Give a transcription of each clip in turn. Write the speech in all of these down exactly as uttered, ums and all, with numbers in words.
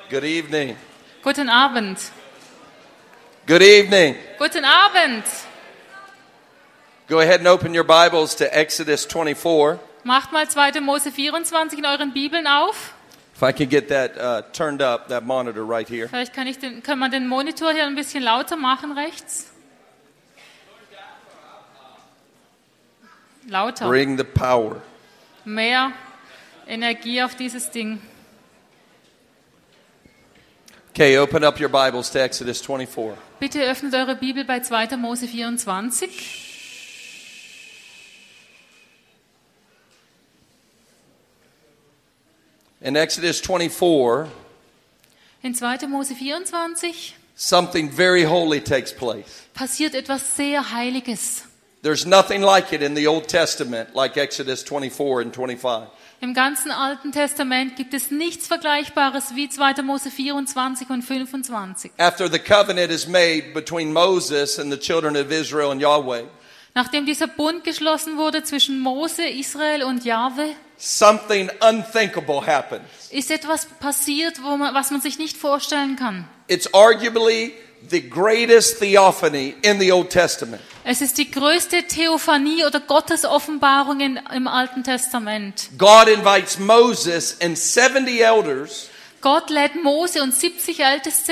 Good evening. Guten Abend. Good evening. Guten Abend. Go ahead and open your Bibles to Exodus twenty-four. Macht mal zweiter Mose vierundzwanzig in euren Bibeln auf. If I can get that uh, turned up, that monitor right here. Vielleicht kann, ich den, kann man den Monitor hier ein bisschen lauter machen rechts. Lauter. Bring the power. Mehr Energie auf dieses Ding. Okay, open up your Bibles to Exodus twenty-four. Bitte öffnet eure Bibel bei zweiter Mose vierundzwanzig. In Exodus twenty-four, In zweiter Mose vierundzwanzig something very holy takes place. passiert etwas sehr Heiliges. There's nothing like it in the Old Testament, like Exodus twenty-four and twenty-five. Im ganzen Alten Testament gibt es nichts Vergleichbares wie zweiter Mose vierundzwanzig und fünfundzwanzig. After the covenant is made between Moses and the children of Israel and Yahweh, Nachdem dieser Bund geschlossen wurde zwischen Mose, Israel und Jahwe, something unthinkable happens. ist etwas passiert, wo man, was man sich nicht vorstellen kann. It's arguably the greatest theophany in the Old Testament. Es ist die größte Theophanie oder Gottesoffenbarung in, im Alten Testament. God invites Moses and seventy elders Gott lädt Mose und siebzig Älteste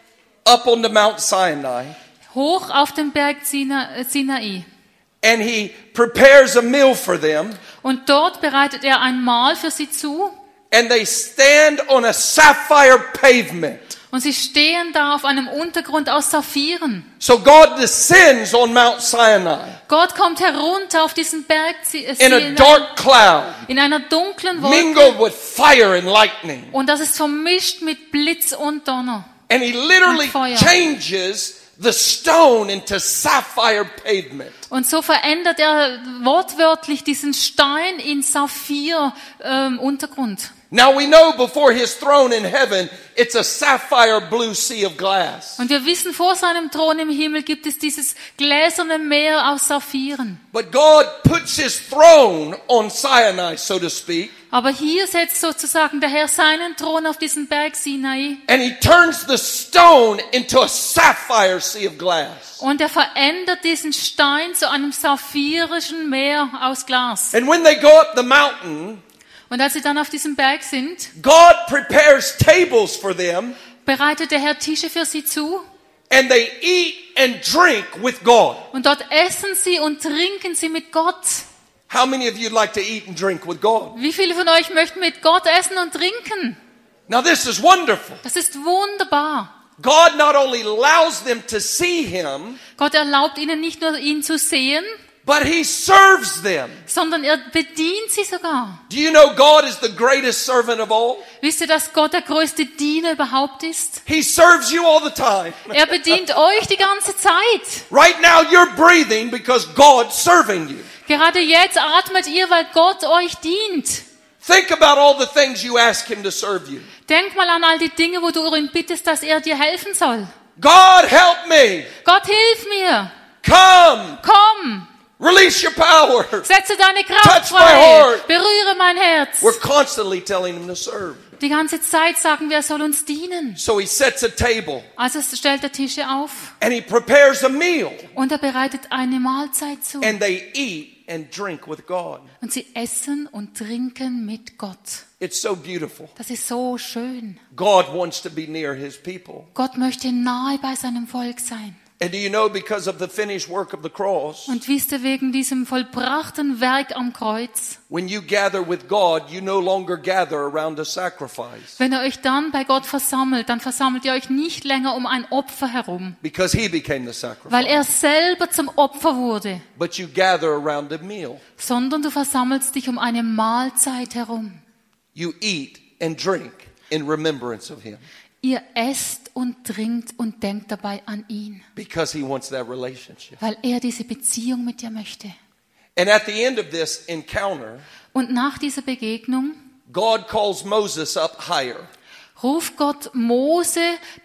up on the Mount Sinai, hoch auf den Berg Sina, äh, Sinai. and he prepares a meal for them, Und dort bereitet er ein Mahl für sie zu. and they stand on a sapphire pavement. Und sie stehen da auf einem Untergrund aus Saphiren. So God descends on Mount Sinai Gott kommt herunter auf diesen Berg Si- äh, in a Sinai dark cloud, in einer dunklen Wolke. mingled with fire and lightning. Und das ist vermischt mit Blitz und Donner. And he literally Und Feuer. changes the stone into sapphire pavement. Und so verändert er wortwörtlich diesen Stein in Saphir ähm, Untergrund. Now we know before his throne in heaven, it's a sapphire blue sea of glass. Und wir wissen, vor seinem Thron im Himmel gibt es dieses gläserne Meer aus Saphiren. But God puts his throne on Sinai, so to speak, Aber hier setzt sozusagen der Herr seinen Thron auf diesen Berg Sinai. and he turns the stone into a sapphire sea of glass. Und er verändert diesen Stein zu einem saphirischen Meer aus Glas. And when they go up the mountain, Und als sie dann auf diesem Berg sind, God prepares tables for them, bereitet der Herr Tische für sie zu. and they eat and drink with God. Und dort essen sie und trinken sie mit Gott. How many of you like to eat and drink with God? Wie viele von euch möchten mit Gott essen und trinken? Now this is wonderful. Das ist wunderbar. God not only allows them to see him, Gott erlaubt ihnen nicht nur, ihn zu sehen, but he serves them. sondern er bedient sie sogar. Do you know God is the greatest servant of all? Wisst ihr, dass Gott der größte Diener überhaupt ist? He serves you all the time. Er bedient euch die ganze Zeit. Right now you're breathing because God's serving you. Gerade jetzt atmet ihr, weil Gott euch dient. Think about all the things you ask him to serve you. Denk mal an all die Dinge, wo du ihn bittest, dass er dir helfen soll. God, help me. Gott, hilf mir. Come. Komm. Release your power. Setze deine Touch Kraft my frei. heart. Berühre mein Herz. We're constantly telling him to serve. Die ganze Zeit sagen wir, er soll uns dienen. So he sets a table Also stellt er Tische auf and he prepares a meal, und er bereitet eine Mahlzeit zu. and they eat and drink with God. Und sie essen und trinken mit Gott. It's so beautiful. Das ist so schön. God wants to be near his people. Gott möchte nahe bei seinem Volk sein. And do you know, because of the finished work of the cross, Und wisst ihr, wegen diesem vollbrachten Werk am Kreuz, when you gather with God, you no longer gather around a sacrifice, wenn ihr euch dann bei Gott versammelt, dann versammelt ihr euch nicht länger um ein Opfer herum, because he became the sacrifice, weil er selber zum Opfer wurde, but you gather around a meal. sondern du versammelst dich um eine Mahlzeit herum. You eat and drink in remembrance of him, Ihr esst und trinkt und denkt dabei an ihn, because he wants that relationship. weil er diese Beziehung mit dir möchte. And at the end of this encounter, Und nach dieser Begegnung God calls Moses up higher. ruft Gott Mose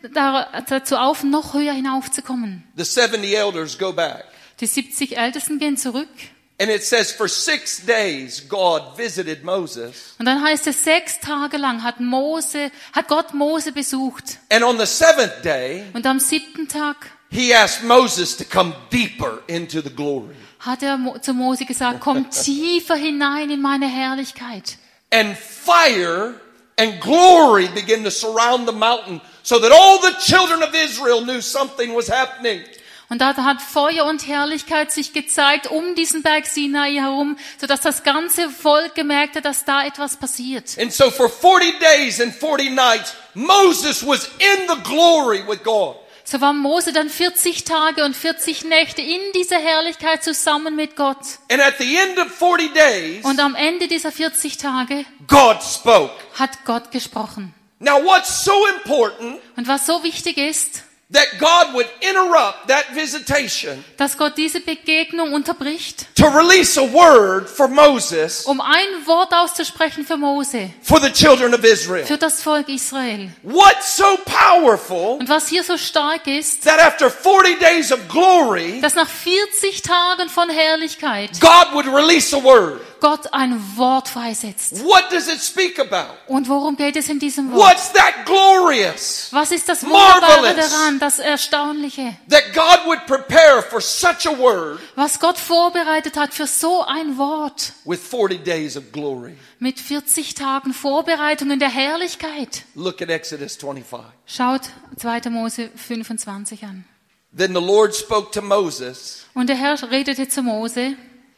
dazu auf, noch höher hinaufzukommen. The seventy elders go back, Die siebzig Ältesten gehen zurück And it says for six days God visited Moses. Und dann heißt es, sechs Tage lang hat Mose, hat Gott Mose besucht. And on the seventh day, Und am siebten Tag he asked Moses to come deeper into the glory. hat er Mo- zu Mose gesagt, komm tiefer hinein in meine Herrlichkeit. And fire and glory began to surround the mountain so that all the children of Israel knew something was happening. Und da hat Feuer und Herrlichkeit sich gezeigt um diesen Berg Sinai herum, sodass das ganze Volk gemerkt hat, dass da etwas passiert. And so for forty days and forty nights, Moses was in the glory with God. So war Mose dann vierzig Tage und vierzig Nächte in dieser Herrlichkeit zusammen mit Gott. And at the end of forty days, Und am Ende dieser vierzig Tage God spoke. hat Gott gesprochen. Now what's so important Und was so wichtig ist, that God would interrupt that visitation dass Gott diese Begegnung unterbricht, to release a word for Moses um ein Wort auszusprechen für Mose, for the children of Israel. für das Volk Israel. What's so powerful Und was hier so stark ist, that after forty days of glory, dass nach vierzig Tagen von Herrlichkeit God would release a word. Gott ein Wort freisetzt. What does it speak about? Und worum geht es in diesem Wort? What's that glorious? Was ist das Wunderbare Marvelous. daran, das Erstaunliche? That God would prepare for such a word Was Gott vorbereitet hat für so ein Wort with forty days of glory. mit vierzig Tagen Vorbereitung in der Herrlichkeit. Look at Exodus twenty-five. Schaut zweiter Mose fünfundzwanzig an. Then the Lord spoke to Moses, Und der Herr redete zu Mose,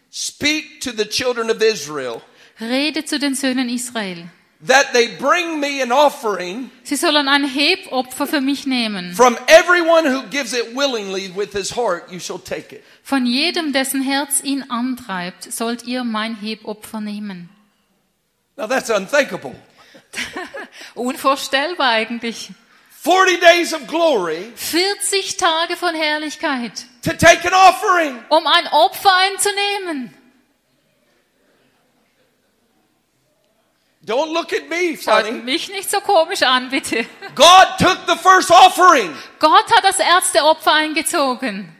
speak to the children of Israel rede zu den Söhnen Israel. that they bring me an offering Sie sollen ein Hebopfer für mich nehmen. from everyone who gives it willingly with his heart, you shall take it. Von jedem, dessen Herz ihn antreibt, sollt ihr mein Hebopfer nehmen. Now that's unthinkable. Unvorstellbar eigentlich. forty days of glory vierzig Tage von Herrlichkeit, to take an offering. um ein Opfer einzunehmen. Don't look at me, Schaut funny. mich nicht so komisch an, bitte. God took the first offering. Gott hat das erste Opfer eingezogen.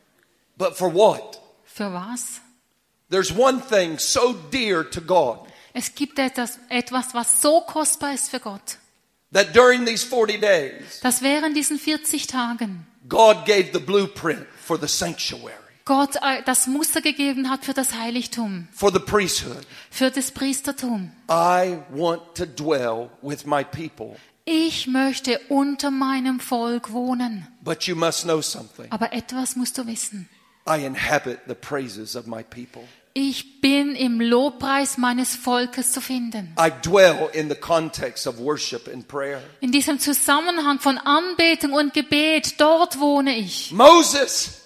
But for what? Für was? There's one thing so dear to God Es gibt etwas, etwas, was so kostbar ist für Gott, that during these forty days, dass während diesen vierzig Tagen God gave the blueprint for the sanctuary, Gott äh, das Muster gegeben hat für das Heiligtum, for the priesthood. für das Priestertum. I want to dwell with my people. Ich möchte unter meinem Volk wohnen. But you must know something. Aber etwas musst du wissen. I inhabit the praises of my people. Ich bin im Lobpreis meines Volkes zu finden. I dwell in the context of worship and prayer. In diesem Zusammenhang von Anbetung und Gebet, dort wohne ich. Moses,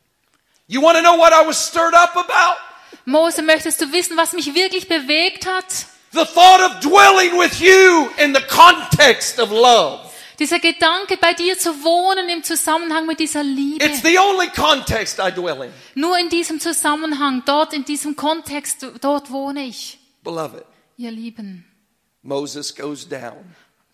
you want to know what I was stirred up about? Mose, möchtest du wissen, was mich wirklich bewegt hat? The thought of dwelling with you in the context of love. Dieser Gedanke, bei dir zu wohnen im Zusammenhang mit dieser Liebe. It's the only context I dwell in. Nur in diesem Zusammenhang, dort in diesem Kontext, dort wohne ich. Beloved, Ihr Lieben, Moses goes down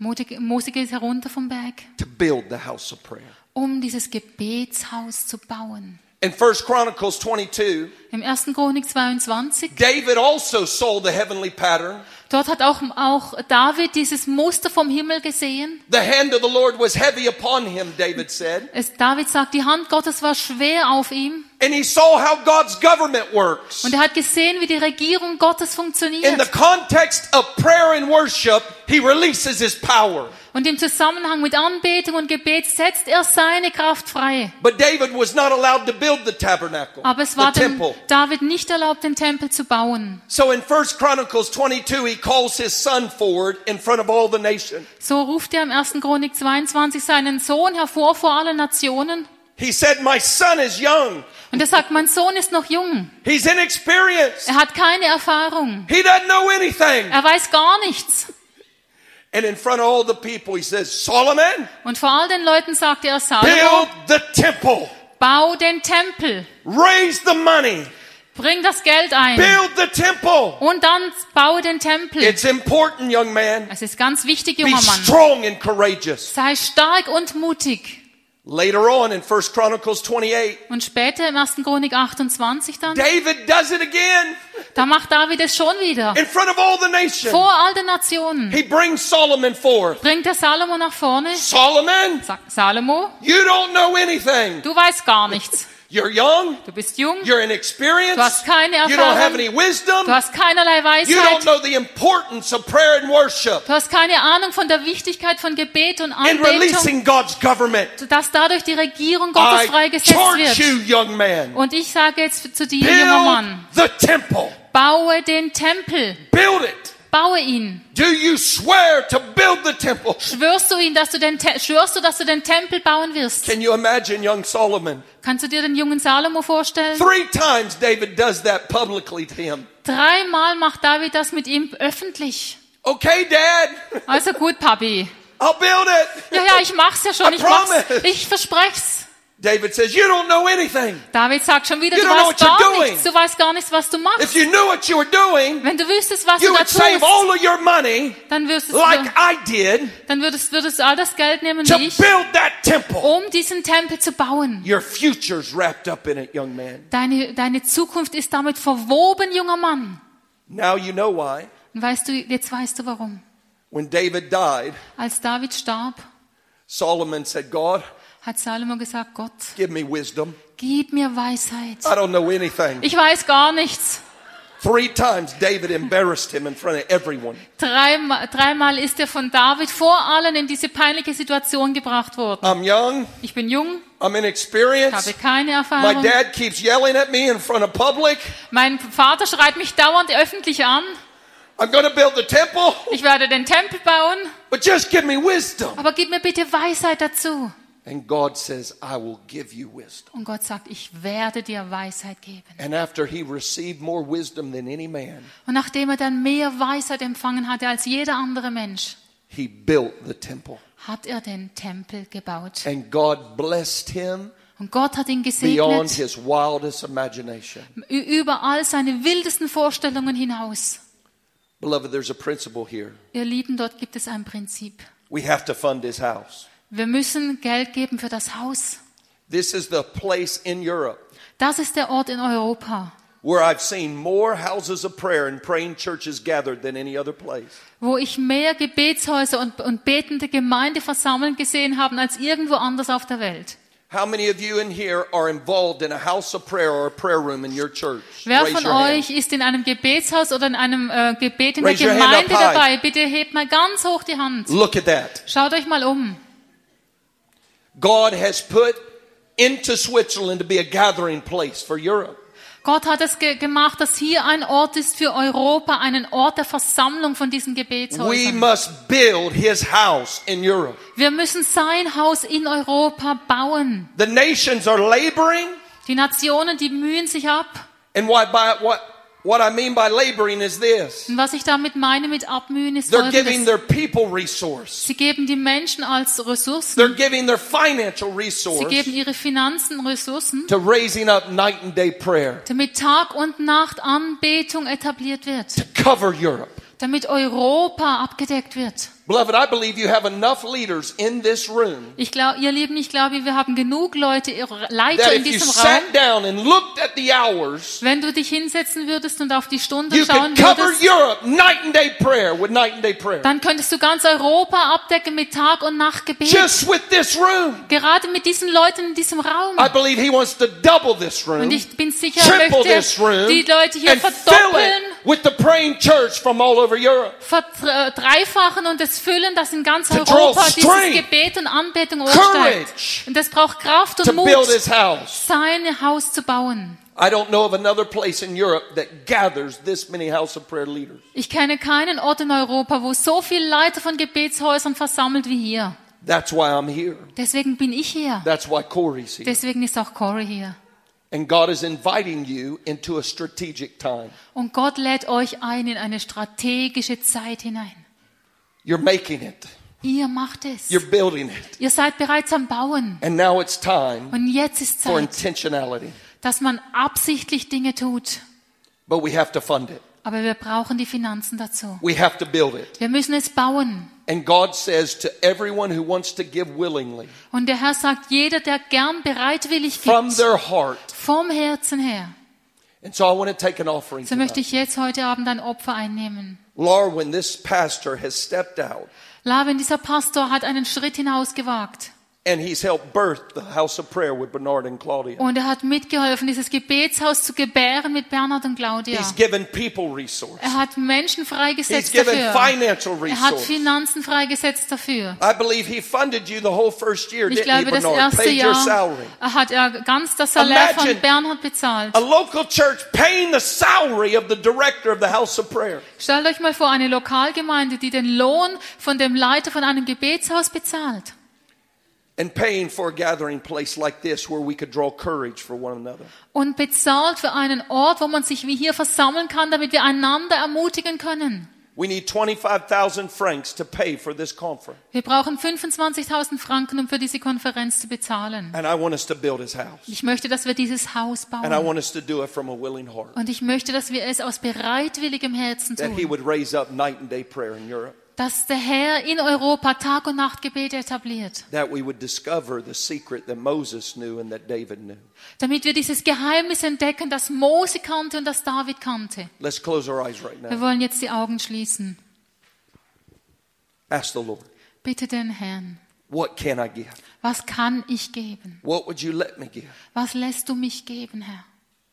Mose geht herunter vom Berg, to build the house of prayer. um dieses Gebetshaus zu bauen. In First Chronicles twenty-two, Im ersten Chronik zweiundzwanzig, David also saw the heavenly pattern. dort hat auch, auch David dieses Muster vom Himmel gesehen. The hand of the Lord was heavy upon him, David said. Es, David sagt, die Hand Gottes war schwer auf ihm. And he saw how God's government works. Und er hat gesehen, wie die Regierung Gottes In funktioniert. the context of prayer and worship, he releases his power. Und im Zusammenhang mit Anbetung und Gebet setzt er seine Kraft frei. But David was not allowed to build the tabernacle, Aber es the war dem temple. David nicht erlaubt, den Tempel zu bauen. So in First Chronicles twenty-two, he calls his son forward in front of all the nations. So ruft er im ersten Chronik zweiundzwanzig seinen Sohn hervor vor allen Nationen. He said, my son is young. Und er sagt, mein Sohn ist noch jung. He's inexperienced. Er hat keine Erfahrung. He doesn't know anything. Er weiß gar nichts. And in front of all the people, he says, Solomon, Und vor all den Leuten sagte er, Salomo, build the temple. bau den Tempel. Raise the money. Bring das Geld ein. Build the temple. Und dann baue den Tempel. It's important, young man. Es ist ganz wichtig, Be junger Mann. strong and courageous. Sei stark und mutig. Later on in First Chronicles twenty-eight, Und später im ersten Chronik achtundzwanzig dann, David does it again da macht David es schon wieder. in front of all the nations. Vor all den Nationen. He brings Solomon forth. Bringt der Salomo nach vorne. Solomon, Sagt Salomo, you don't know anything. du weißt gar nichts. You're young. Du bist jung. You're inexperienced. Du hast keine You don't have Erfahrung. any wisdom. Du hast keinerlei You don't Weisheit. know the importance of prayer and worship Du hast keine Ahnung von der Wichtigkeit von Gebet und in Anbetung, releasing God's government. dass dadurch die Regierung Gottes I freigesetzt charge wird. you, young man. Und ich sage jetzt zu dir, junger Mann, Build the temple. baue den Tempel. Build it. Baue ihn. Do you swear to build the temple? Schwörst du ihn, dass du den Te- schwörst du, dass du den Tempel bauen wirst? Can you imagine young Solomon? Kannst du dir den jungen Salomo vorstellen? Three times David does that publicly to him. Dreimal macht David das mit ihm öffentlich. Okay, Dad, Also gut, Papi. I'll build it. Ja, ja, ich mach's ja schon. I Ich mach's. promise. Ich versprech's. David says, you don't know anything. David sagt schon wieder, You du don't know weißt what you're gar doing. nichts. Du weißt gar nichts, was du If machst. you knew what you were doing, Wenn du wüsstest, was you du da would save tust, all of your money dann würdest, like du, I did dann würdest, würdest du all das Geld nehmen to wie ich, build that temple. um diesen Tempel zu bauen. Your future's wrapped up in it, young man. Deine, deine Zukunft ist damit verwoben, junger Mann. Now you know why. Und weißt du, jetzt weißt du warum. When David died, Als David starb, Solomon said, God, hat Salomo gesagt, Gott, give me wisdom. gib mir Weisheit. I don't know anything. Ich weiß gar nichts. Three times David embarrassed him in front of everyone. Dreimal, dreimal ist er von David vor allen in diese peinliche Situation gebracht worden. I'm young. Ich bin jung, I'm habe inexperienced. keine My Erfahrung. dad keeps yelling at me in front of public. Mein Vater schreit mich dauernd öffentlich an. I'm going to build the temple, Ich werde den Tempel bauen, but just give me wisdom. aber gib mir bitte Weisheit dazu. And God says, I will give you wisdom. Und Gott sagt, ich werde dir Weisheit geben. And after he received more wisdom than any man, Und nachdem er dann mehr Weisheit empfangen hatte als jeder andere Mensch, he built the temple. hat er den Tempel gebaut. And God blessed him Und Gott hat ihn beyond gesegnet, his wildest imagination. ü- über all seine wildesten Vorstellungen hinaus. Beloved, there's a principle here. Ihr Lieben, dort gibt es ein Prinzip. We have to fund his house. Wir müssen Geld geben für das Haus. This is the place in Europe Das ist der Ort in Europa, where I've seen more houses of prayer and praying churches gathered than any other place. wo ich mehr Gebetshäuser und, und betende Gemeindeversammlungen gesehen habe als irgendwo anders auf der Welt. How many of you in here are involved in a house of prayer or a prayer room in your church? Wer Raise von your hand. euch ist in einem Gebetshaus oder in einem äh, Gebet in der Raise your hand up Gemeinde high. dabei? Bitte hebt mal ganz hoch die Hand. Look at that. Schaut euch mal um. God has put into Switzerland to be a gathering place for Europe. Gott hat es ge gemacht, dass hier ein Ort ist für Europa, einen Ort der Versammlung von diesen We Gebetshäusern. must build his house in Europe. Wir müssen sein Haus in Europa bauen. The nations are laboring, Die Nationen, die mühen sich ab. and why by what what I mean by laboring is this. Und was ich damit meine mit abmühen ist They're giving folgendes. their people resource. Sie geben die Menschen als Ressourcen. They're giving their financial Sie resource geben ihre Finanzen Ressourcen, to raising up night and day prayer damit Tag und Nacht Anbetung etabliert wird. to cover Europe. Damit Europa abgedeckt wird. Beloved, I believe you have enough leaders in this room Ich glaube, ihr Lieben, ich glaube, wir haben genug Leute, Leiter that in if you diesem Raum. sat down and looked at the hours, Wenn du dich hinsetzen würdest und auf die Stunden you schauen could cover würdest, Europe night and day prayer with night and day prayer. dann könntest du ganz Europa abdecken mit Tag- und Nachtgebet. Just with this room. Gerade mit diesen Leuten in diesem Raum. I believe he wants to double this Und room, ich bin sicher, er triple möchte this room, die Leute hier and fill verdoppeln, it with the praying church from all over Europe. verdreifachen und es füllen, dass in ganz To draw Europa dieses strength, Gebet und Anbetung courage aufsteigt. Und das braucht Kraft to und Mut, build his house. sein Haus zu bauen. I don't know of another place in Europe that gathers this many house of prayer leaders. Ich kenne keinen Ort in Europa, wo so viele Leiter von Gebetshäusern versammelt wie hier. That's why I'm here. Deswegen bin ich hier. That's why Corey's here. Deswegen ist auch Corey hier. And God is inviting you into a strategic time. Und Gott lädt euch ein in eine strategische Zeit hinein. You're making it. Ihr macht es. You're building it. Ihr seid bereits am Bauen. And now it's time Und jetzt ist for Zeit, intentionality. dass man absichtlich Dinge tut. But we have to fund it. Aber wir brauchen die Finanzen dazu. We have to build it. Wir müssen es bauen. And God says to everyone who wants to give willingly, Und der Herr sagt, jeder, der gern bereitwillig from gibt, their heart. vom Herzen her. And so I want to take an offering So möchte tonight. ich jetzt heute Abend ein Opfer einnehmen. Lord, when this pastor has stepped out La, wenn dieser Pastor hat einen Schritt hinausgewagt and he's helped birth the house of prayer with Bernard and Claudia. und er hat mitgeholfen, dieses Gebetshaus zu gebären mit Bernhard und Claudia. He's given people resources. Er hat Menschen He's freigesetzt given dafür. financial Er hat resources. Finanzen freigesetzt dafür. I believe he funded you the whole first year, Ich didn't he, glaube, das Bernard? erste Paid your Jahr salary. hat er ganz das Salär Imagine von Bernhard bezahlt. A local church paying the salary of the director of the house of prayer. Stellt euch mal vor, eine Lokalgemeinde, die den Lohn von dem Leiter von einem Gebetshaus bezahlt. And paying for a gathering place like this where we could draw courage for one another. Und bezahlt für einen Ort, wo man sich wie hier versammeln kann, damit wir einander ermutigen können. We need twenty-five thousand francs to pay for this conference. Wir brauchen fünfundzwanzigtausend Franken, um für diese Konferenz zu bezahlen. And I want us to build his house. Ich möchte, dass wir dieses Haus And I bauen. want us to do it from a willing heart. Und ich möchte, dass wir es aus bereitwilligem Herzen That he tun. would raise up night and day prayer in Europe. Dass der Herr in Europa Tag und Nacht Gebete etabliert. That we would discover the secret that Moses knew and that David knew. Damit wir dieses Geheimnis entdecken, das Mose kannte und das David kannte. Let's close our eyes right Wir now. wollen jetzt die Augen schließen. Ask the Lord, Bitte den Herrn, what can I give? was kann ich geben? What would you let me give? Was lässt du mich geben, Herr?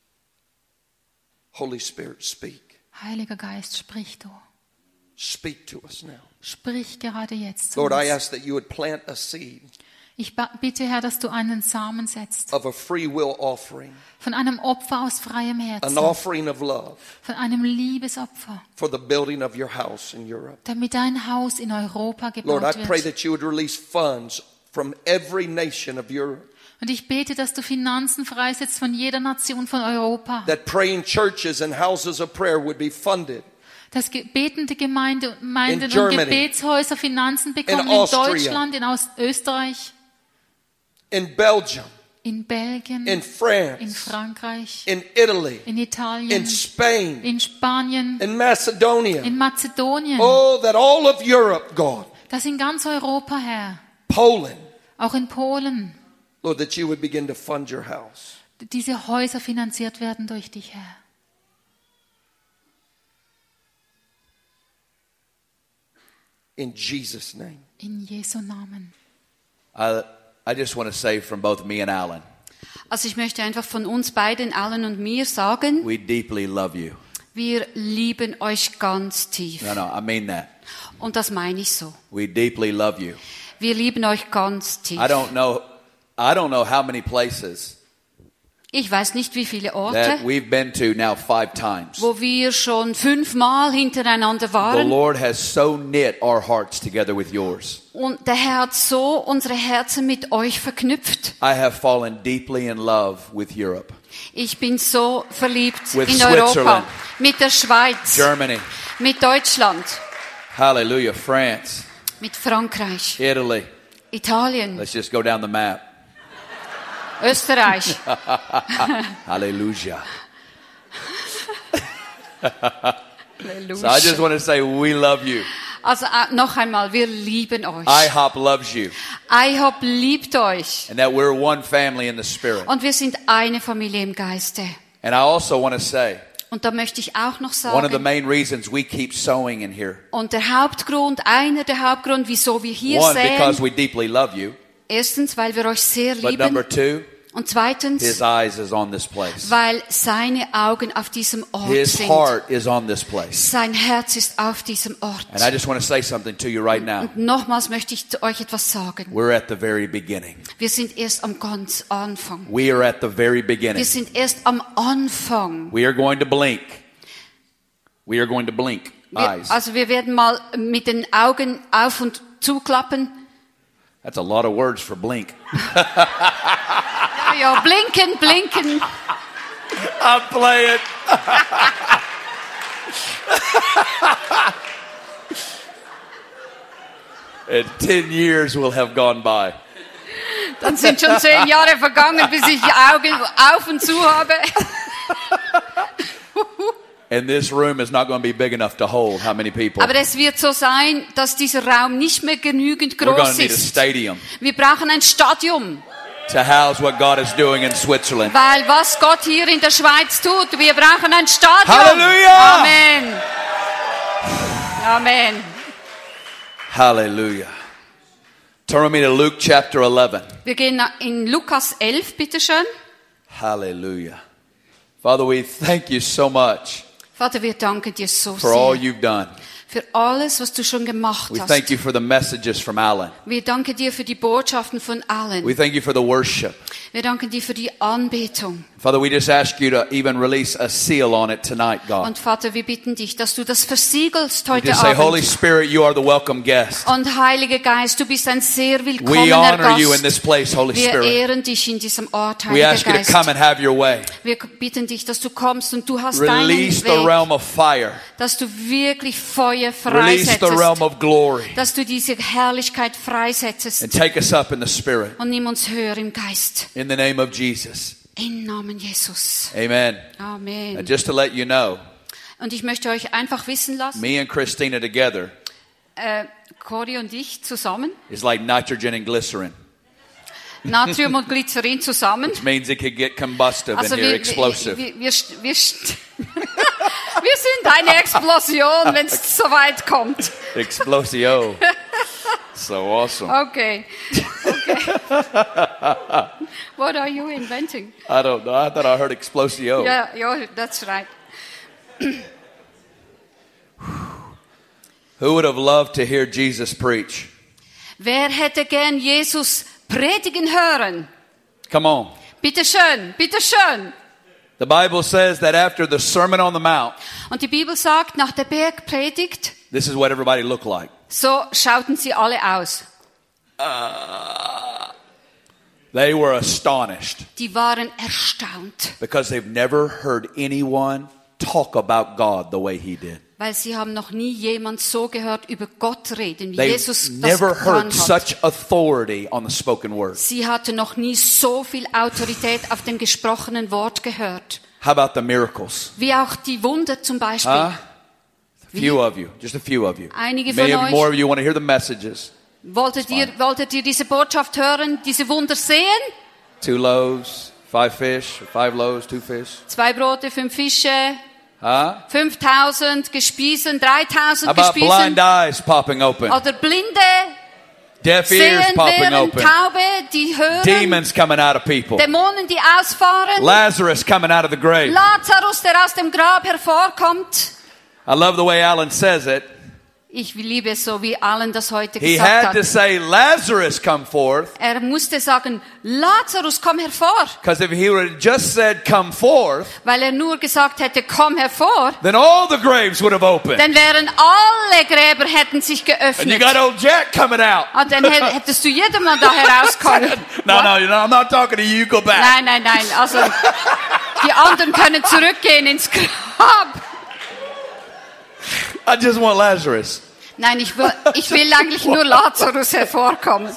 Holy Spirit, speak. Heiliger Geist, sprich du. Speak to us now. Sprich gerade jetzt zu Lord, I uns. ask that you would plant a seed Ich ba- bitte, Herr, dass du einen Samen setzt. of a free will offering, Von einem Opfer aus freiem an Herzen. offering of love Von einem Liebesopfer. for the building of your house in Europe. Damit dein Haus in Europa Lord, gebaut I pray wird. that you would release funds from every nation of Europe, Und ich bete, dass du Finanzen freisetzt von jeder Nation von Europa. that praying churches and houses of prayer would be funded Dass ge- betende Gemeinde, Gemeinden In und Germany, Gebetshäuser Finanzen bekommen in, Austria, Deutschland, in Aus- Österreich, in Belgium, in Belgien, in in France, Frankreich, in Italy, in Italien, in Spain, in Spanien, in Macedonia. in Mazedonien. Oh, that all of Europe, God, Das in ganz Europa, Herr. Poland, Auch in Polen. Lord, that you would begin to fund your house. Diese Häuser finanziert werden durch dich, Herr. In Jesus' name. In Jesu Namen. I, I just want to say from both me and Alan, Also ich möchte einfach von uns beiden, Alan und mir, sagen, we deeply love you. wir lieben euch ganz tief. No, no, I mean that. Und das meine ich so. We deeply love you. Wir lieben euch ganz tief. I don't know, I don't know how many places Ich weiß nicht, wie viele that Orte, we've been to now five times. wo wir schon fünfmal hintereinander The waren. Lord has so knit our hearts together with yours. Und der Herr hat so unsere Herzen mit euch verknüpft. I have fallen deeply in love with Europe, Ich bin so verliebt With in Europa. Switzerland. Mit der Schweiz. Germany, Mit Deutschland. hallelujah, France, Mit Frankreich. Italy. Italien. Let's just go down the map. Österreich. Hallelujah. Halleluja. So I just want to say we love you. Also äh, noch einmal, wir lieben euch. IHOP loves you. IHOP liebt euch. And that we're one family in the spirit. Und wir sind eine Familie im Geiste. And I also want to say, Und da möchte ich auch noch one of the sagen, main reasons we keep sowing in here. und der Hauptgrund, einer der Hauptgrund, wieso wir hier One, because sehen, we deeply love you. erstens, weil wir euch sehr But number lieben. two, Und zweitens, His eyes is on this place. weil seine Augen auf diesem Ort His sind. heart is on this place. Sein Herz ist auf diesem Ort. And I just want to say something to you right now. Und nochmals möchte ich euch etwas sagen. We're at the very beginning. Wir sind erst am ganz Anfang. We are at the very beginning. Wir sind erst am Anfang. We are going to blink. We are going to blink. Wir, Eyes. also wir werden mal mit den Augen auf und zuklappen. That's a lot of words for blink. Ja, ja, blinken, blinken. I'm playing. And ten years will have gone by. Dann sind schon zehn Jahre vergangen, bis ich die Augen auf und zu habe. And this room is not going to be big enough to hold how many people? Aber es wird so sein, dass dieser Raum nicht mehr genügend We're going groß to need a ist. stadium Wir brauchen ein Stadion, to house what God is doing in Switzerland. weil was Gott hier in der Schweiz tut, wir brauchen ein Stadion. Halleluja! Amen. Amen. Hallelujah. Turn with me to Luke chapter eleven. Wir gehen in Lukas elf, bitteschön. Hallelujah. Father, we thank you so much Vater, wir danken dir so for all sehr you've done. für alles, was du schon gemacht We hast. thank you for the messages from Alan. Wir danken dir für die Botschaften von allen. We thank you for the worship. Wir danken dir für die Anbetung. Father, we just ask you to even release a seal on it tonight, God. Und Vater, wir bitten dich, dass du das versiegelst We heute just say, Holy Abend. Spirit, you are the welcome guest. Und Heiliger Geist, du bist ein sehr We willkommener honor you in Gast. this place, Holy Wir Spirit. ehren dich in diesem Ort, We Heiliger ask you to Geist. come and have your way. Wir bitten dich, dass du kommst und du hast Release deinen the Weg, realm of fire. dass du wirklich Feuer Release the realm freisetzt, of glory. dass du diese Herrlichkeit freisetzt And take us up in the Spirit. und nimm uns höher im Geist. In the name of Jesus. Im Namen Jesus. Amen. Amen. And just to let you know, Und ich möchte euch einfach wissen lassen, me and Christina together äh, Cory und ich zusammen, is like nitrogen and glycerin. Natrium und Glycerin zusammen. Which means it could get combustive Also in here, wir, explosive. wir, wir, wir, wir, wir sind eine Explosion, wenn es so weit kommt. Explosio. So awesome. Okay. Okay. What are you inventing? I don't know. I thought I heard explosio. Yeah, yeah, that's right. Who would have loved to hear Jesus preach? Wer hätte gern Jesus predigen hören? Come on. Bitte schön, bitte schön. The Bible says that after the Sermon on the Mount, Und die Bibel sagt, nach der Bergpredigt, this is what everybody looked like. so schauten sie alle aus. Uh, they were astonished Die waren erstaunt, because they've never heard anyone talk about God the way he did. weil sie haben noch nie jemand so gehört über Gott reden, wie They've Jesus das never heard getan hat. such authority on the spoken word. Sie hatte noch nie so viel Autorität auf dem gesprochenen Wort gehört. How about the miracles? Wie auch die Wunder zum Beispiel. Huh? A few of you, just a few of you. Einige Many von of euch. more of you want to hear the messages. Wolltet ihr, wolltet ihr diese Botschaft hören, diese Wunder sehen? Two loaves, five fish, five loaves, two fish. Zwei Brote, fünf Fische, Huh? fünftausend Gespiesen, How dreitausend about Gespiesen. blind eyes popping open? Oder Blinde Deaf ears sehen popping wären, open? Taube, die hören, Demons coming out of people. Dämonen, die ausfahren, Lazarus coming out of the grave. Lazarus, der aus dem Grab hervorkommt. I love the way Alan says it. Ich liebe es so, wie Alan das heute He gesagt had to hat. say, Lazarus, come forth. Er musste sagen, Lazarus, komm hervor. Because if he would have just said, come forth, Weil er nur gesagt hätte, komm hervor, then all the graves would have opened. dann wären alle Gräber hätten sich And you geöffnet. got old Jack coming out. Und dann hä- hättest du jedermann da herauskommen. No, What? no, no, I'm not talking to you. You go back. Nein, nein, nein. Also, die anderen können zurückgehen ins Grab. I just want Lazarus. Nein, ich will, ich will eigentlich nur Lazarus hervorkommen.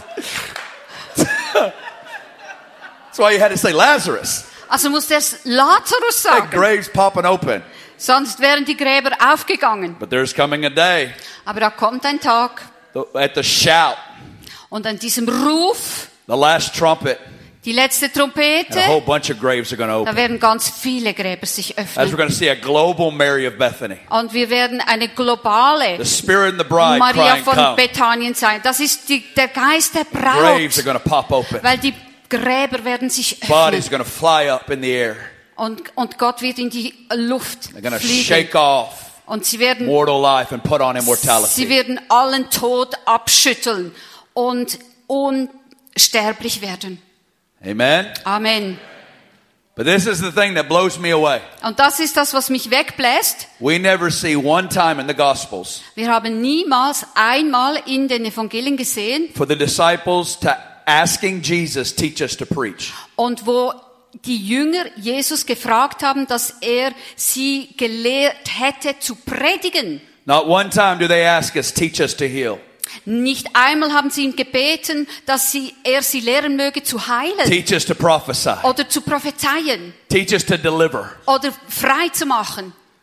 That's why you had to say Lazarus. Also musste er Lazarus The sagen. graves popping open. Sonst wären die Gräber aufgegangen. But there's coming a day Aber da kommt ein Tag the- at the shout, und an diesem Ruf, the last trumpet, die letzte and a whole Trompete, bunch of graves are going to da open. werden ganz viele Gräber sich As we're öffnen. going to see a global Mary of Bethany. Und wir werden eine globale The Spirit and the bride Maria crying, von come. Bethanien sein. Das ist die, der Geist der Graves are Braut. going to pop open. Weil die Gräber werden sich Bodies öffnen. are going to fly up in the air. Und, und Gott wird in die Luft They're going to fliegen. shake off Und sie werden, mortal life and put on sie immortality. werden allen Tod abschütteln und unsterblich werden. Amen. Amen. But this is the thing that blows me away. Und das ist das, was mich wegbläst. We never see one time in the Gospels Wir haben niemals einmal in den Evangelien gesehen, for the disciples to asking Jesus, teach us to preach. und wo die Jünger Jesus gefragt haben, dass er sie gelehrt hätte zu predigen. Not one time do they ask us, teach us to heal. Nicht einmal haben sie ihn gebeten, dass sie, er sie lehren möge zu heilen Teach us to prophesy. oder zu prophezeien Teach us to deliver. oder frei zu machen.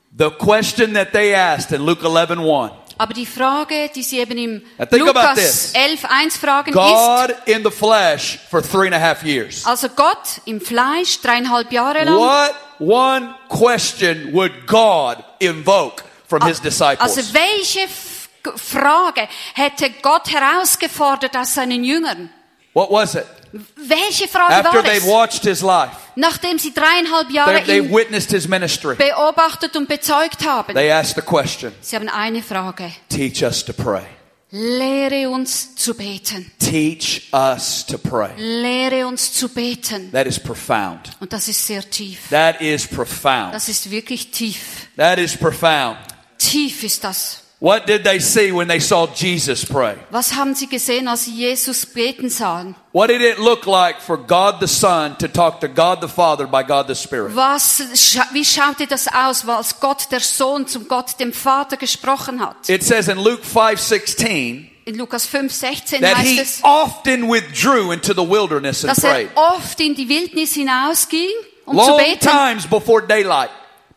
The question that they asked in Luke eleven one. Aber die Frage, die sie eben im Now think about Lukas this. elf eins fragen, God ist, in the flesh for three and a half years. also Gott im Fleisch dreieinhalb Jahre lang. What one question would God invoke from his disciples? Also welche F- Frage hätte Gott herausgefordert aus seinen Jüngern? What was it? Welche Frage After war they've es? watched his life, Nachdem sie dreieinhalb Jahre they, they've ihn witnessed his ministry, beobachtet und bezeugt haben. they asked the question, Sie haben eine Frage. teach us to pray. Lehre uns zu beten. Teach us to pray. Lehre uns zu beten. That is profound. Und das ist sehr tief. That is profound. Das ist wirklich tief. That is profound. Tief ist das. What did they see when they saw Jesus pray? Was haben sie gesehen, als sie Jesus beten sahen? What did it look like for God the Son to talk to God the Father by God the Spirit? Was, scha- wie schaute das aus, als Gott der Sohn zum Gott dem Vater gesprochen hat? It says in Luke five sixteen In Lukas fünf sechzehn that heißt he es, often withdrew into the wilderness and dass er prayed. oft in die Wildnis hinausging, um zu Long beten. times before daylight.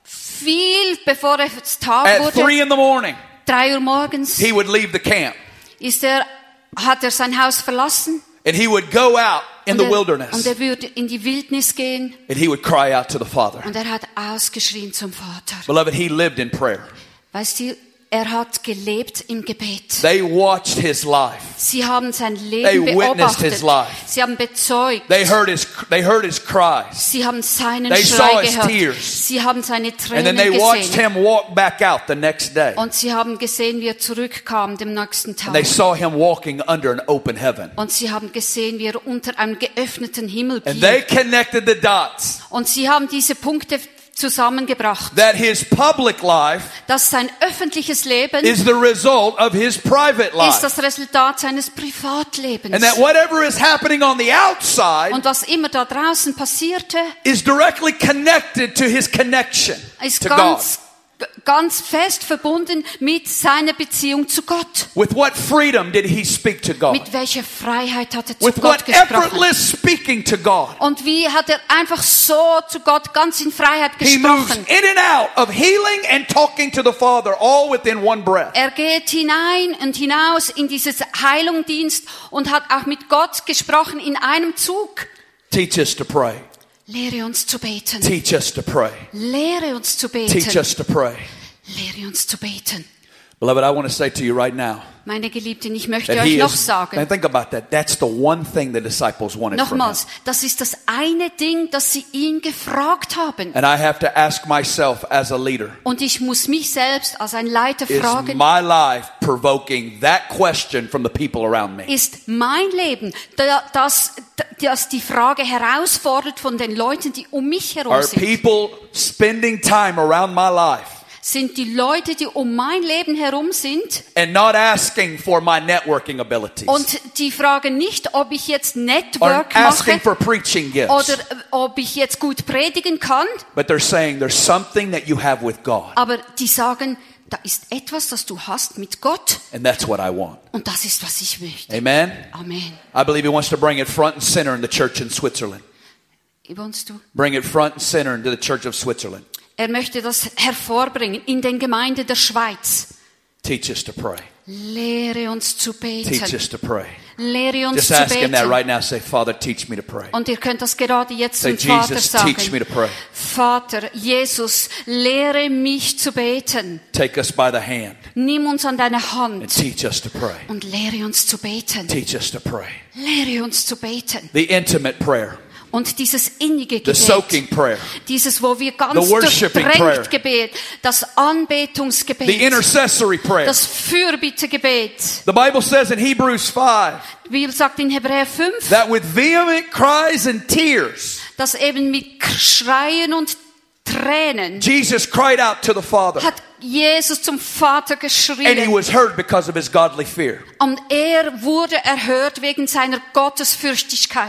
Viel bevor es Tag At three wurde, in the morning, drei Uhr morgens, he would leave the camp ist er, hat er sein Haus verlassen. and he would go out in Und the er, und wilderness er würde in die Wildnis gehen and he would cry out to the Father. und er hat ausgeschrien zum Vater. Beloved, he lived in prayer. Weißt du, er hat gelebt im Gebet. They watched his life. Sie haben sein They Leben witnessed beobachtet. his life. Sie haben bezeugt. They heard his, they heard his cries. Sie haben seinen They Schrei saw his gehört. tears. Sie haben seine And Tränen then they watched gesehen. him walk back out the next day. Und sie haben gesehen, wie er zurückkam dem nächsten And they Tag. saw him walking under an open heaven. Und sie haben gesehen, wie er unter einem geöffneten Himmel And they ging. connected the dots Und sie haben diese Punkte zusammengebracht, that his public life dass sein öffentliches Leben is the result of his private ist life. das Resultat seines Privatlebens. And that whatever is happening on the outside Und was immer da draußen passierte, is directly connected to his connection ist to God. ganz, ganz fest verbunden mit seiner Beziehung zu Gott. With what freedom did he speak to God? Mit welcher Freiheit hat er zu With Gott what gesprochen? effortless speaking to God? Und wie hat er einfach so zu Gott ganz in Freiheit He moves gesprochen? in and out of healing and talking to the Father all within one breath. Er geht hinein und hinaus in dieses Heilungsdienst und hat auch mit Gott gesprochen in einem Zug. Teach us to pray. Lehre uns zu beten. Teach us to pray. Lehre uns zu Teach beten. us to pray. Lehre uns zu beten. Beloved, I want to say to you right now Meine Geliebten, ich möchte that euch he noch is, sagen, and think about that, that's the one thing the disciples wanted from him. nochmals, das ist das eine Ding, das sie ihn gefragt haben. And I have to ask myself as a leader, Und ich muss mich selbst als ein Leiter is fragen, my life provoking that question from the people around me? ist mein Leben, da- das, das die Frage herausfordert von den Leuten, die um mich herum Are sind? people spending time around my life Sind die Leute, die um mein Leben herum sind and not asking for my networking abilities? und die fragen nicht, ob ich jetzt Or Network asking mache for preaching gifts? oder äh, ob ich jetzt gut predigen kann, But they're saying there's something that you have with God. aber die sagen, da ist etwas, das du hast mit Gott And that's what I want. und das ist, was ich möchte. Amen? Amen. I believe he wants to bring it front and center in the church in Switzerland. Wie wohnst du? Bring it front and center into the church of Switzerland. Er möchte das hervorbringen in den Gemeinden der Schweiz. Teach us to pray. Lehre uns zu Teach beten. us to pray. Lehre uns Just zu ask him that beten. right now. Say, Father, teach me to pray. Und ihr könnt das gerade jetzt Say, zum Vater Jesus, sagen. teach me to pray. Vater, Jesus, lehre mich zu beten. Take us by the hand Nimm uns an deine and Hand teach us to pray. und lehre uns zu beten. Teach us to pray. Lehre uns zu beten. The intimate prayer. Und dieses innige The Gebet, soaking prayer. dieses, wo wir ganz The worshiping prayer. durchdrängt Gebet, das Anbetungsgebet, The intercessory prayer. das Fürbittegebet. The Bible says in Hebrews five Die Bibel sagt in Hebräer fünf, that with vehement cries and tears, dass eben mit Schreien und Tränen Jesus cried out to the Father. hat Jesus zum Vater And he geschrien. was heard because of his godly fear. Und er wurde erhört wegen seiner Gottesfürchtigkeit.